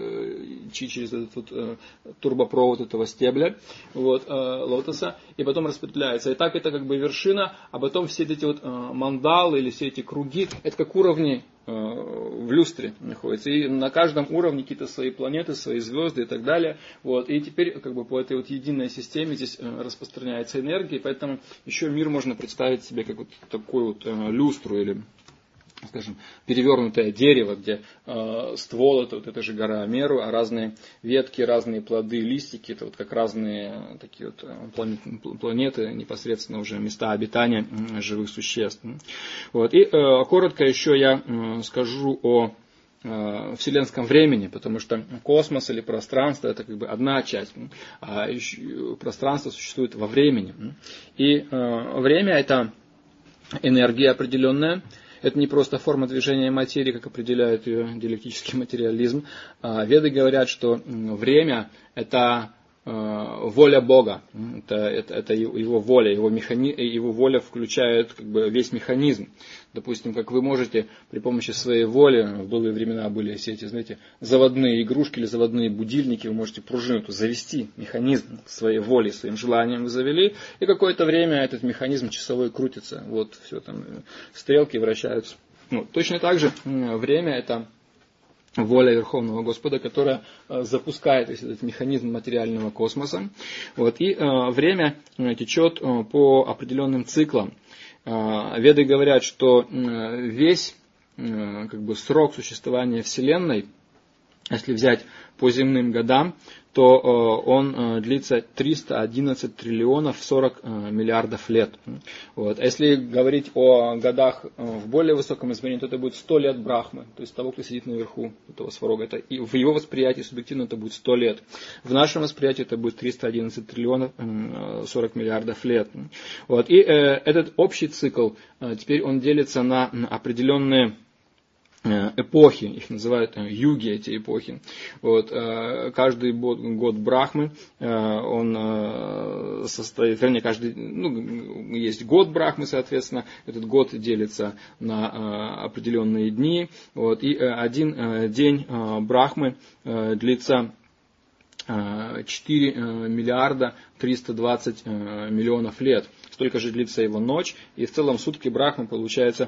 этот вот, турбопровод этого стебля, вот, лотоса, и потом распределяется. И так это как бы вершина, а потом все эти вот мандалы или все эти круги, это как уровни в люстре находится. И на каждом уровне какие-то свои планеты, свои звезды и так далее. Вот. И теперь как бы по этой вот единой системе здесь распространяется энергия, и поэтому еще мир можно представить себе как вот такую вот люстру или, скажем, перевернутое дерево, где ствол это же гора Меру, а разные ветки, разные плоды, листики, это вот как разные такие вот планеты, непосредственно уже места обитания живых существ. Вот. И коротко еще я скажу о вселенском времени, потому что космос или пространство это как бы одна часть, а пространство существует во времени. И время это энергия определенная. Это не просто форма движения материи, как определяет ее диалектический материализм. Веды говорят, что время – это воля Бога. Это его воля, его воля включает как бы весь механизм. Допустим, как вы можете при помощи своей воли, в былые времена были все эти, знаете, заводные игрушки или заводные будильники, вы можете пружину эту завести, механизм своей волей, своим желанием вы завели, и какое-то время этот механизм часовой крутится. Вот все там, стрелки вращаются. Ну, точно так же время это воля Верховного Господа, которая запускает этот механизм материального космоса. Вот, и время течет по определенным циклам. Веды говорят, что весь как бы, срок существования Вселенной если взять по земным годам, то он длится 311 триллионов 40 миллиардов лет. Вот. А если говорить о годах в более высоком измерении, то это будет 100 лет Брахмы, то есть того, кто сидит наверху этого сварога. Это, и в его восприятии субъективно это будет 100 лет. В нашем восприятии это будет 311 триллионов 40 миллиардов лет. Вот. И этот общий цикл, теперь он делится на определенные эпохи, их называют юги, эти эпохи. Вот, каждый год Брахмы, он состоит, вернее, есть год Брахмы, соответственно, этот год делится на определенные дни, вот, и один день Брахмы длится 4 миллиарда 320 миллионов лет. Столько же длится его ночь. И в целом сутки Брахмы получается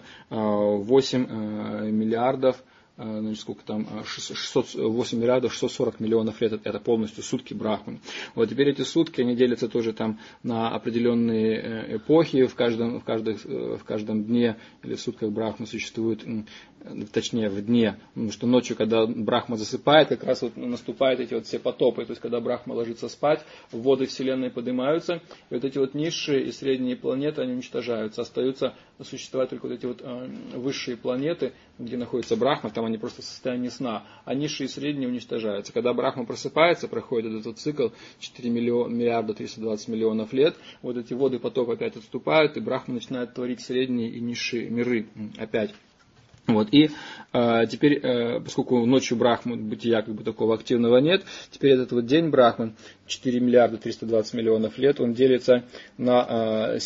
8 миллиардов, сколько там, 8 миллиардов 640 миллионов лет. Это полностью сутки Брахмы. Вот теперь эти сутки, они делятся тоже там на определенные эпохи. В каждом дне или в сутках Брахмы существует, точнее в дне, потому что ночью, когда Брахма засыпает, как раз вот наступают эти вот все потопы, то есть когда Брахма ложится спать, воды Вселенной поднимаются, и вот эти вот низшие и средние планеты, они уничтожаются, остаются существовать только вот эти вот высшие планеты, где находится Брахма, там они просто в состоянии сна, а низшие и средние уничтожаются. Когда Брахма просыпается, проходит этот цикл 4 миллиарда 320 миллионов лет, вот эти воды потопа опять отступают, и Брахма начинает творить средние и низшие миры опять. Вот, и теперь, поскольку ночью Брахмы бытия как бы такого активного нет, теперь этот вот день Брахмы, 4 миллиарда 320 миллионов лет, он делится на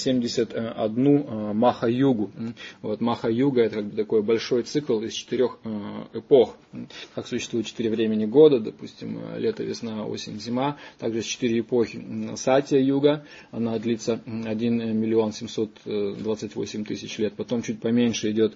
71 Маха-югу. Вот, Маха-юга это как бы такой большой цикл из 4 эпох. Как существует 4 времени года, допустим, лето, весна, осень, зима, также есть 4 эпохи. Сатья-юга, она длится 1 миллион 728 тысяч лет, потом чуть поменьше идет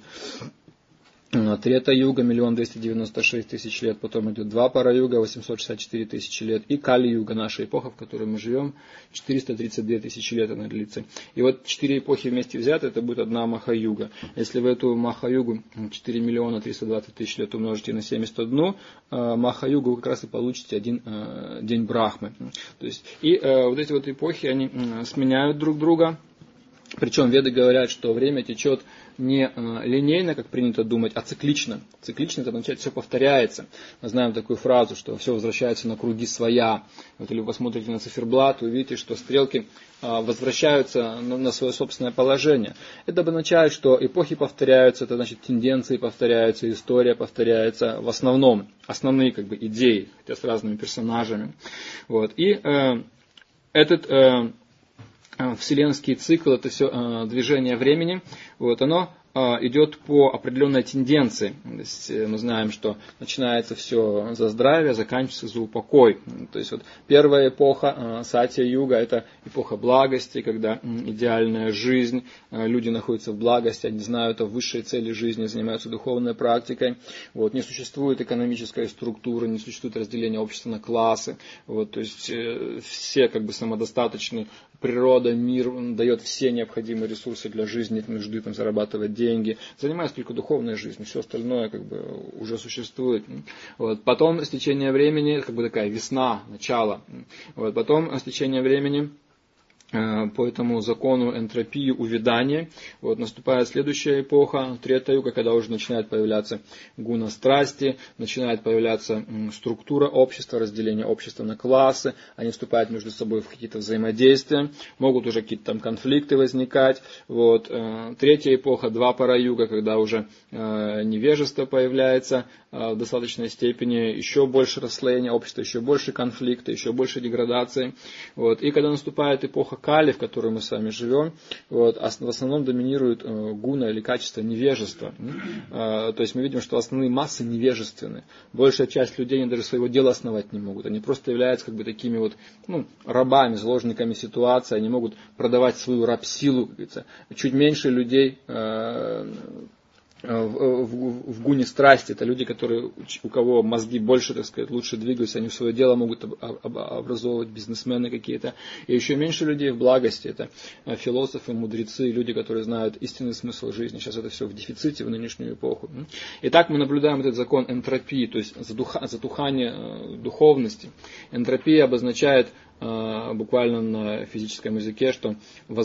Трета-юга, 1 296 000 лет, потом идет Двапара-юга, 864 тысячи лет, и Кали-юга, наша эпоха, в которой мы живем, 432 тысячи лет она длится. И вот 4 эпохи вместе взяты, это будет одна Маха-юга. Если вы эту Маха-югу 4 миллиона 320 тысяч лет умножите на 71 Маха-югу, вы как раз и получите один день Брахмы. То есть, и вот эти вот эпохи, они сменяют друг друга. Причем веды говорят, что время течет не линейно, как принято думать, а циклично. Циклично это означает, все повторяется. Мы знаем такую фразу, что все возвращается на круги своя. Вот, или вы посмотрите на циферблат, увидите, что стрелки возвращаются на свое собственное положение. Это обозначает, что эпохи повторяются, это значит тенденции повторяются, история повторяется в основном. Основные как бы идеи, хотя с разными персонажами. Вот. И этот вселенский цикл, это все движение времени, вот, оно идет по определенной тенденции. То есть мы знаем, что начинается все за здравие, заканчивается за упокой. То есть вот первая эпоха Сатья-юга, это эпоха благости, когда идеальная жизнь, люди находятся в благости, они знают о высшей цели жизни, занимаются духовной практикой. Вот, не существует экономической структуры, не существует разделения общества на классы. Вот, то есть все как бы самодостаточны, природа, мир дает все необходимые ресурсы для жизни, нет нужды там зарабатывать деньги, занимается только духовной жизнью, все остальное как бы уже существует. Вот. Потом с течением времени, как бы такая весна, начало. Вот. Потом с течением времени по этому закону энтропии, увядания, вот, наступает следующая эпоха, Трета-юга, когда уже начинает появляться гуна страсти, начинает появляться структура общества, разделение общества на классы, они вступают между собой в какие-то взаимодействия, могут уже какие-то там конфликты возникать. Вот. Третья эпоха, Двапара-юга, когда уже невежество появляется в достаточной степени, еще больше расслоения общества, еще больше конфликта, еще больше деградации. Вот. И когда наступает эпоха Кали, в которой мы с вами живем, вот, в основном доминирует гуна или качество невежества. То есть мы видим, что основные массы невежественны. Большая часть людей они даже своего дела основать не могут. Они просто являются как бы такими вот рабами, заложниками ситуации. Они могут продавать свою рабсилу, как говорится. Чуть меньше людей в гуне страсти. Это люди, которые, у кого мозги больше, так сказать, лучше двигаются, они в свое дело могут образовывать, бизнесмены какие-то. И еще меньше людей в благости. Это философы, мудрецы, люди, которые знают истинный смысл жизни. Сейчас это все в дефиците в нынешнюю эпоху. Итак, мы наблюдаем этот закон энтропии, то есть затухание духовности. Энтропия обозначает буквально на физическом языке, что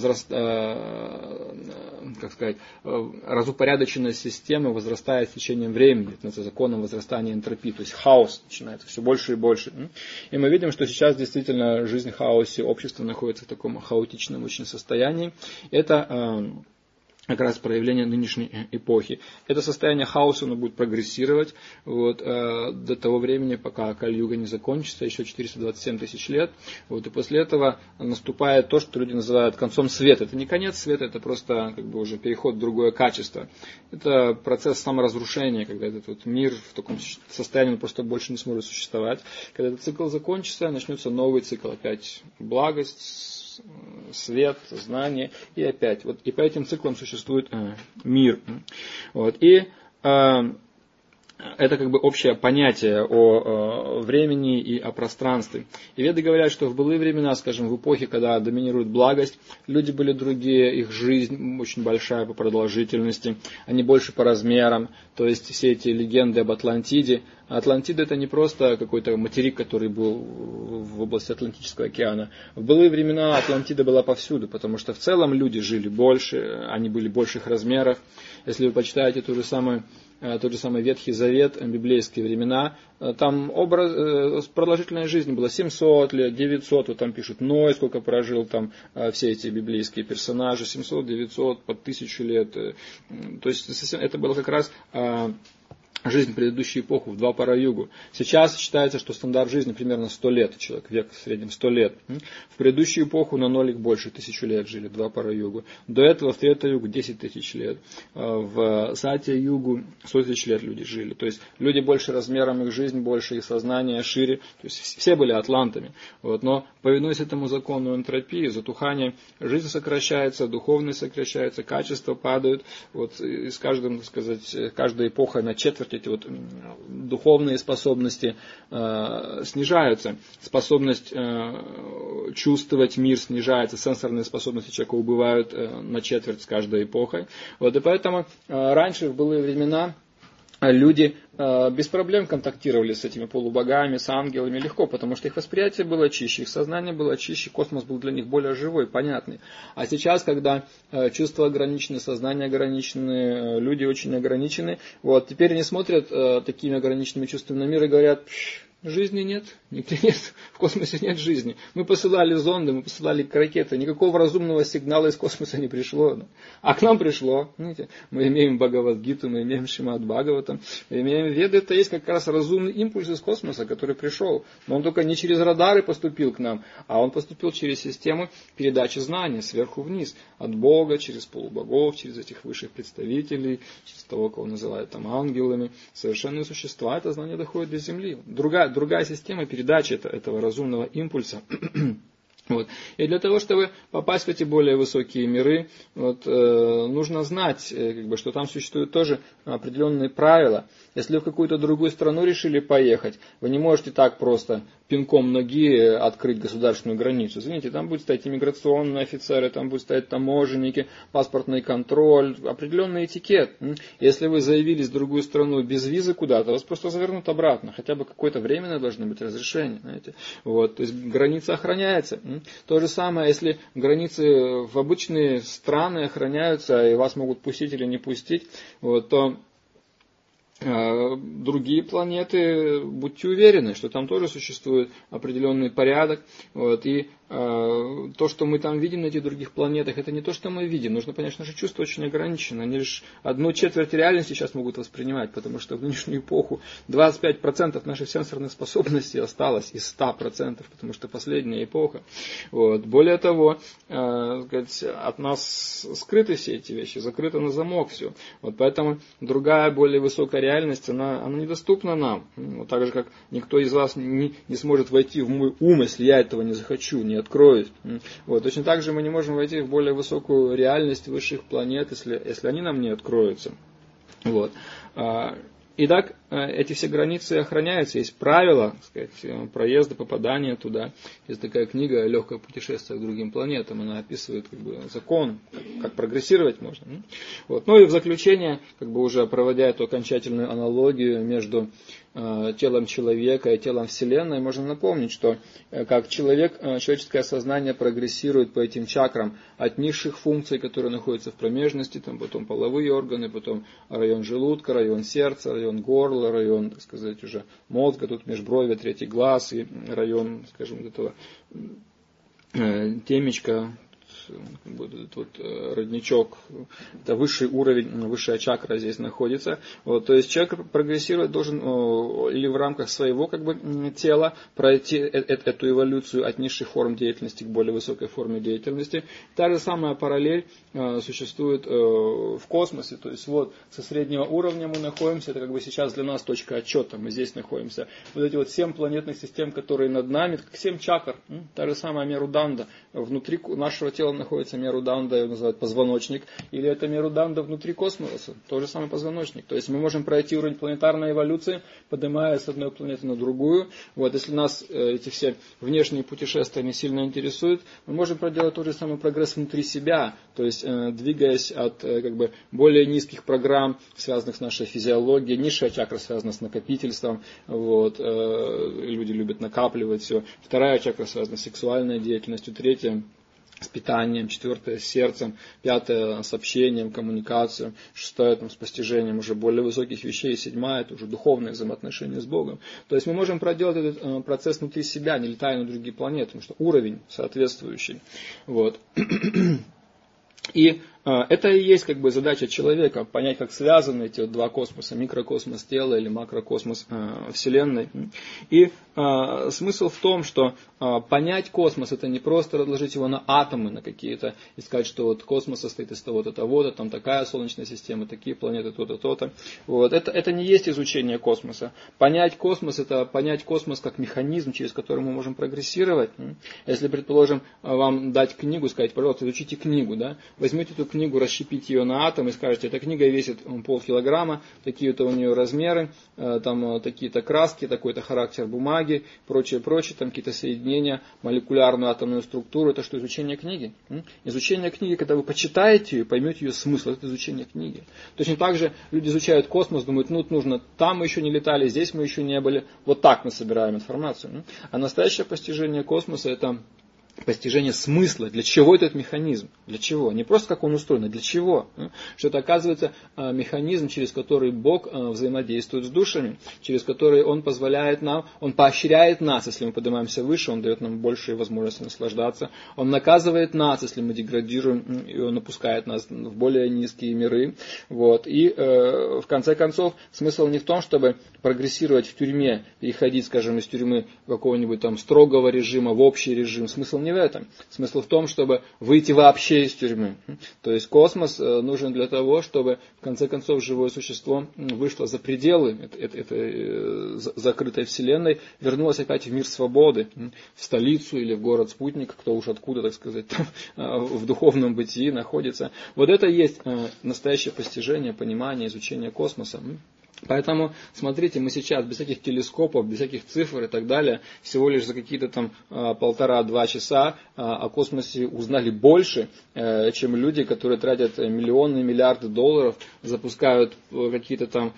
разупорядоченность системы возрастает с течением времени. Это законом возрастания энтропии, то есть хаос начинается все больше и больше. И мы видим, что сейчас действительно жизнь в хаосе, общество находится в таком хаотичном очень состоянии. Это как раз проявление нынешней эпохи. Это состояние хаоса, оно будет прогрессировать до того времени, пока Кали-юга не закончится, еще 427 тысяч лет. И после этого наступает то, что люди называют концом света. Это не конец света, это просто уже переход в другое качество. Это процесс саморазрушения, когда этот мир в таком состоянии он просто больше не сможет существовать. Когда этот цикл закончится, начнется новый цикл, опять благость, свет, знание, и опять. И по этим циклам существует мир. И это общее понятие о времени и о пространстве. И веды говорят, что в былые времена, скажем, в эпохе, когда доминирует благость, люди были другие, их жизнь очень большая по продолжительности, они больше по размерам. То есть все эти легенды об Атлантиде. Атлантида это не просто какой-то материк, который был в области Атлантического океана. В былые времена Атлантида была повсюду, потому что в целом люди жили больше, они были больших размеров. Если вы почитаете тот же самый Ветхий Завет, библейские времена, там продолжительная жизнь была 700 лет, 900, там пишут Ной, сколько прожил там все эти библейские персонажи, 700, 900, под 1000 лет. То есть это было как раз жизнь в предыдущую эпоху, в два пара-югу. Сейчас считается, что стандарт жизни примерно 100 лет, человек век в среднем 100 лет. В предыдущую эпоху на нолик больше, 1000 лет жили, два пара-югу. До этого в Трета-югу 10 тысяч лет. В Сатья-югу 100 тысяч лет люди жили. То есть люди больше размером, их жизнь больше, их сознание шире. То есть все были атлантами. Но повинуясь этому закону энтропии, затухания, жизнь сокращается, духовность сокращается, качества падают. И с каждым, каждая эпоха на четверть эти духовные способности снижаются. Способность чувствовать мир снижается, сенсорные способности человека убывают на четверть с каждой эпохой. И поэтому раньше, в былые времена, люди без проблем контактировали с этими полубогами, с ангелами легко, потому что их восприятие было чище, их сознание было чище, космос был для них более живой, понятный. А сейчас, когда чувства ограничены, сознание ограничены, люди очень ограничены, теперь они смотрят такими ограниченными чувствами на мир и говорят: жизни нет, нигде нет, в космосе нет жизни. Мы посылали зонды, мы посылали ракеты, никакого разумного сигнала из космоса не пришло. А к нам пришло. Знаете, мы имеем Бхагавад-гиту, мы имеем Шримад Бхагаватам, мы имеем Веды. Это есть как раз разумный импульс из космоса, который пришел. Но он только не через радары поступил к нам, а он поступил через систему передачи знания сверху вниз. От Бога, через полубогов, через этих высших представителей, через того, кого называют ангелами. Совершенные существа, это знание доходит до Земли. Другая система передачи этого разумного импульса. И для того, чтобы попасть в эти более высокие миры, нужно знать, что там существуют тоже определенные правила. Если вы в какую-то другую страну решили поехать, вы не можете так просто пинком ноги открыть государственную границу. Извините, там будут стоять иммиграционные офицеры, там будут стоять таможенники, паспортный контроль, определенный этикет. Если вы заявились в другую страну без визы куда-то, вас просто завернут обратно. Хотя бы какое-то временное должно быть разрешение. Знаете? То есть граница охраняется. То же самое, если границы в обычные страны охраняются, и вас могут пустить или не пустить, то другие планеты, будьте уверены, что там тоже существует определенный порядок. И то, что мы там видим на этих других планетах, это не то, что мы видим. Нужно понять, что наши чувства очень ограничены. Они лишь 1/4 реальности сейчас могут воспринимать, потому что в нынешнюю эпоху 25% наших сенсорных способностей осталось из 100%, потому что последняя эпоха. Более того, от нас скрыты все эти вещи, закрыто на замок все. Поэтому другая, более высокая реальность, она недоступна нам. Так же, как никто из вас не сможет войти в мой ум, если я этого не захочу, не откроюсь. Точно так же мы не можем войти в более высокую реальность высших планет, если они нам не откроются. Вот. Итак, эти все границы охраняются, есть правила, так сказать, проезда, попадания туда. Есть такая книга «Легкое путешествие к другим планетам», она описывает закон, как прогрессировать можно. Вот. Ну и в заключение, уже проводя эту окончательную аналогию между телом человека и телом Вселенной, можно напомнить, что как человеческое сознание прогрессирует по этим чакрам от низших функций, которые находятся в промежности, потом половые органы, потом район желудка, район сердца, район горла, район, так сказать, уже мозга, тут межброви, третий глаз и район, скажем, этого темечка, родничок, это высший уровень, высшая чакра здесь находится. Вот, то есть человек прогрессировать должен или в рамках своего тела пройти эту эволюцию от низших форм деятельности к более высокой форме деятельности. Та же самая параллель существует в космосе. То есть со среднего уровня мы находимся, это сейчас для нас точка отчета, мы здесь находимся. Вот эти 7 планетных систем, которые над нами, как 7 чакр, та же самая Меруданда. Внутри нашего тела находится Меруданда, его называют позвоночник, или это Меруданда внутри космоса, тот же самый позвоночник. То есть мы можем пройти уровень планетарной эволюции, поднимаясь с одной планеты на другую. Если нас эти все внешние путешествия не сильно интересуют, мы можем проделать тот же самый прогресс внутри себя, то есть двигаясь от более низких программ, связанных с нашей физиологией. Низшая чакра связана с накопительством, люди любят накапливать все. Вторая чакра связана с сексуальной деятельностью, третья с питанием, четвертое с сердцем, пятое с общением, коммуникацией, шестое с постижением уже более высоких вещей, седьмая это уже духовные взаимоотношения с Богом. То есть мы можем проделать этот процесс внутри себя, не летая на другие планеты, потому что уровень соответствующий. И это и есть задача человека, понять, как связаны эти два космоса, микрокосмос тела или макрокосмос Вселенной. И смысл в том, что понять космос, это не просто разложить его на атомы, на какие-то, и сказать, что космос состоит из того-то, того-то, там такая Солнечная система, такие планеты, то-то, то-то. Это не есть изучение космоса. Понять космос, это понять космос как механизм, через который мы можем прогрессировать. Если, предположим, вам дать книгу, сказать, пожалуйста, изучите книгу, да, возьмите эту книгу, расщепите ее на атомы и скажете, эта книга весит полкилограмма, такие-то у нее размеры, там такие-то краски, такой-то характер бумаги, прочее, там какие-то соединения, молекулярную атомную структуру. Это что, изучение книги? Изучение книги, когда вы почитаете ее, поймете ее смысл, это изучение книги. Точно так же люди изучают космос, думают, нужно, там мы еще не летали, здесь мы еще не были, вот так мы собираем информацию. А настоящее постижение космоса это постижение смысла, для чего этот механизм, для чего, не просто как он устроен, а для чего, что это оказывается механизм, через который Бог взаимодействует с душами, через который Он позволяет нам, Он поощряет нас, если мы поднимаемся выше, Он дает нам большие возможности наслаждаться, Он наказывает нас, если мы деградируем, и Он опускает нас в более низкие миры, и в конце концов смысл не в том, чтобы прогрессировать в тюрьме, переходить, скажем, из тюрьмы какого-нибудь там строгого режима в общий режим, смысл не в этом. Смысл в том, чтобы выйти вообще из тюрьмы. То есть космос нужен для того, чтобы в конце концов живое существо вышло за пределы этой закрытой вселенной, вернулось опять в мир свободы, в столицу или в город-спутник, кто уж откуда, так сказать, в духовном бытии находится. Это и есть настоящее постижение, понимание, изучение космоса. Поэтому, смотрите, мы сейчас без всяких телескопов, без всяких цифр и так далее, всего лишь за какие-то там 1,5-2 часа о космосе узнали больше, чем люди, которые тратят миллионы, миллиарды долларов, запускают какие-то там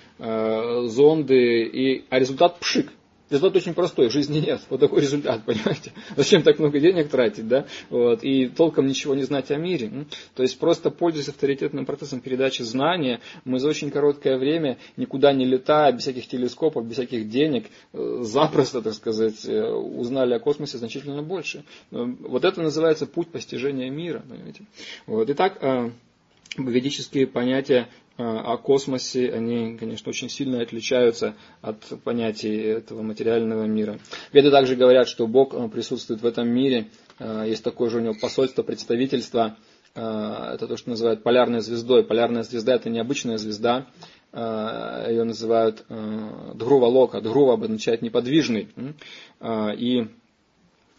зонды, а результат пшик. Результат очень простой, в жизни нет. Такой результат, понимаете? Зачем так много денег тратить, да? И толком ничего не знать о мире. То есть просто пользуясь авторитетным процессом передачи знания, мы за очень короткое время, никуда не летая, без всяких телескопов, без всяких денег, запросто, так сказать, узнали о космосе значительно больше. Это называется путь постижения мира, понимаете? Итак, ведические понятия о космосе, они, конечно, очень сильно отличаются от понятий этого материального мира. Веды также говорят, что Бог присутствует в этом мире. Есть такое же у него посольство, представительство. Это то, что называют полярной звездой. Полярная звезда – это необычная звезда. Ее называют Дхрува Лока. Дхрува обозначает неподвижный. И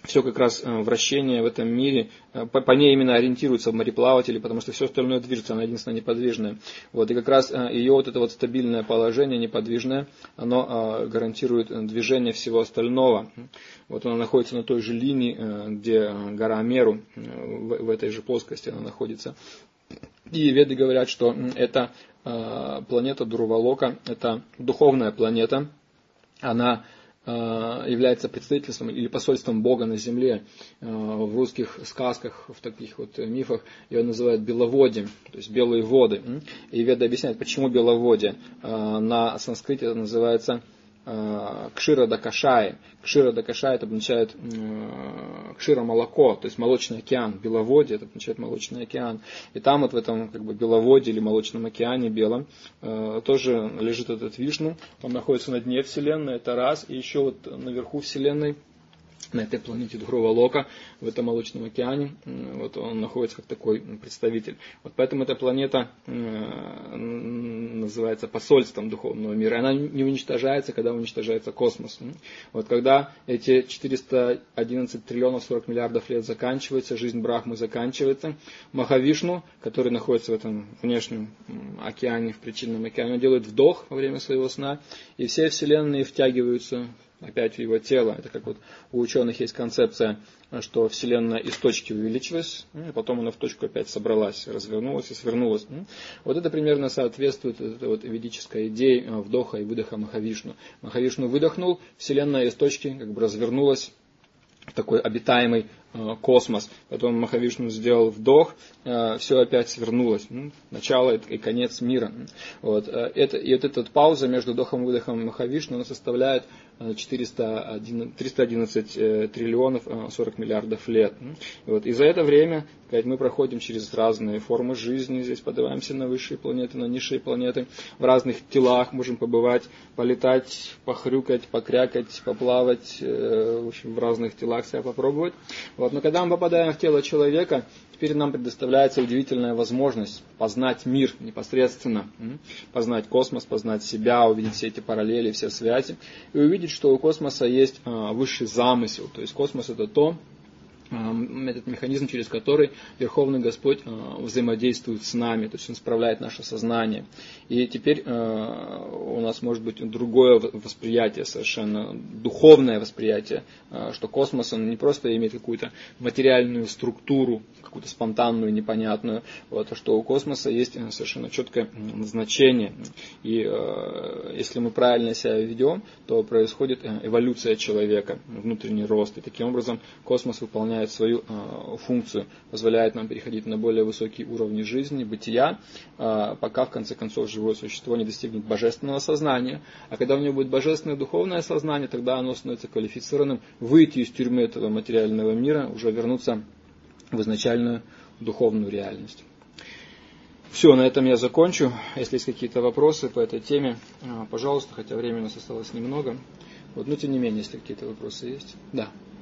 все как раз вращение в этом мире, по ней именно ориентируются мореплаватели, потому что все остальное движется, она единственная неподвижная. Вот, и как раз ее вот это вот стабильное положение, неподвижное, оно гарантирует движение всего остального. Вот она находится на той же линии, где гора Меру, в этой же плоскости она находится. И веды говорят, что эта планета Дурвалока, это духовная планета, она является представительством или посольством Бога на земле. В русских сказках, в таких вот мифах ее называют беловодьем, то есть белые воды. И веды объясняют, почему беловодье. На санскрите это называется Кшира Дакашай. Кшира Дакашай это означает Кшира молоко, то есть молочный океан. Беловодье это означает молочный океан. И там вот в этом как бы беловодье или молочном океане белом тоже лежит этот Вишну. Он находится на дне Вселенной, это раз. И еще вот наверху Вселенной, на этой планете Дхрувалока, в этом молочном океане, вот он находится как такой представитель. Вот поэтому эта планета называется посольством духовного мира. Она не уничтожается, когда уничтожается космос. Вот когда эти 411 триллионов 40 миллиардов лет заканчиваются, жизнь Брахмы заканчивается, Махавишну, который находится в этом внешнем океане, в причинном океане, он делает вдох во время своего сна, и все вселенные втягиваются опять в его тело. Это как вот у ученых есть концепция, что Вселенная из точки увеличилась, и потом она в точку опять собралась, развернулась и свернулась. Вот это примерно соответствует этой вот ведической идее вдоха и выдоха Махавишну. Махавишну выдохнул, Вселенная из точки как бы развернулась в такой обитаемый космос. Потом Махавишну сделал вдох, все опять свернулось. Начало и конец мира. Вот. И вот эта пауза между вдохом и выдохом Махавишну она составляет 311 триллионов 40 миллиардов лет. Вот. И за это время мы проходим через разные формы жизни. Здесь поднимаемся на высшие планеты, на низшие планеты. В разных телах можем побывать, полетать, похрюкать, покрякать, поплавать. В общем, в разных телах себя попробовать. Вот. Но когда мы попадаем в тело человека, теперь нам предоставляется удивительная возможность познать мир непосредственно, познать космос, познать себя, увидеть все эти параллели, все связи, и увидеть, что у космоса есть высший замысел. То есть космос это этот механизм, через который Верховный Господь взаимодействует с нами, то есть Он справляет наше сознание. И теперь у нас может быть другое восприятие, совершенно духовное восприятие, что космос он не просто имеет какую-то материальную структуру, какую-то спонтанную, непонятную, вот, а что у космоса есть совершенно четкое назначение. И если мы правильно себя ведем, то происходит эволюция человека, внутренний рост. И таким образом космос выполняет свою функцию, позволяет нам переходить на более высокие уровни жизни, бытия, пока в конце концов живое существо не достигнет божественного сознания. А когда у него будет божественное духовное сознание, тогда оно становится квалифицированным выйти из тюрьмы этого материального мира, уже вернуться в изначальную духовную реальность. Все, на этом я закончу. Если есть какие-то вопросы по этой теме, пожалуйста, хотя времени у нас осталось немного. Вот, но тем не менее, если какие-то вопросы есть. Да.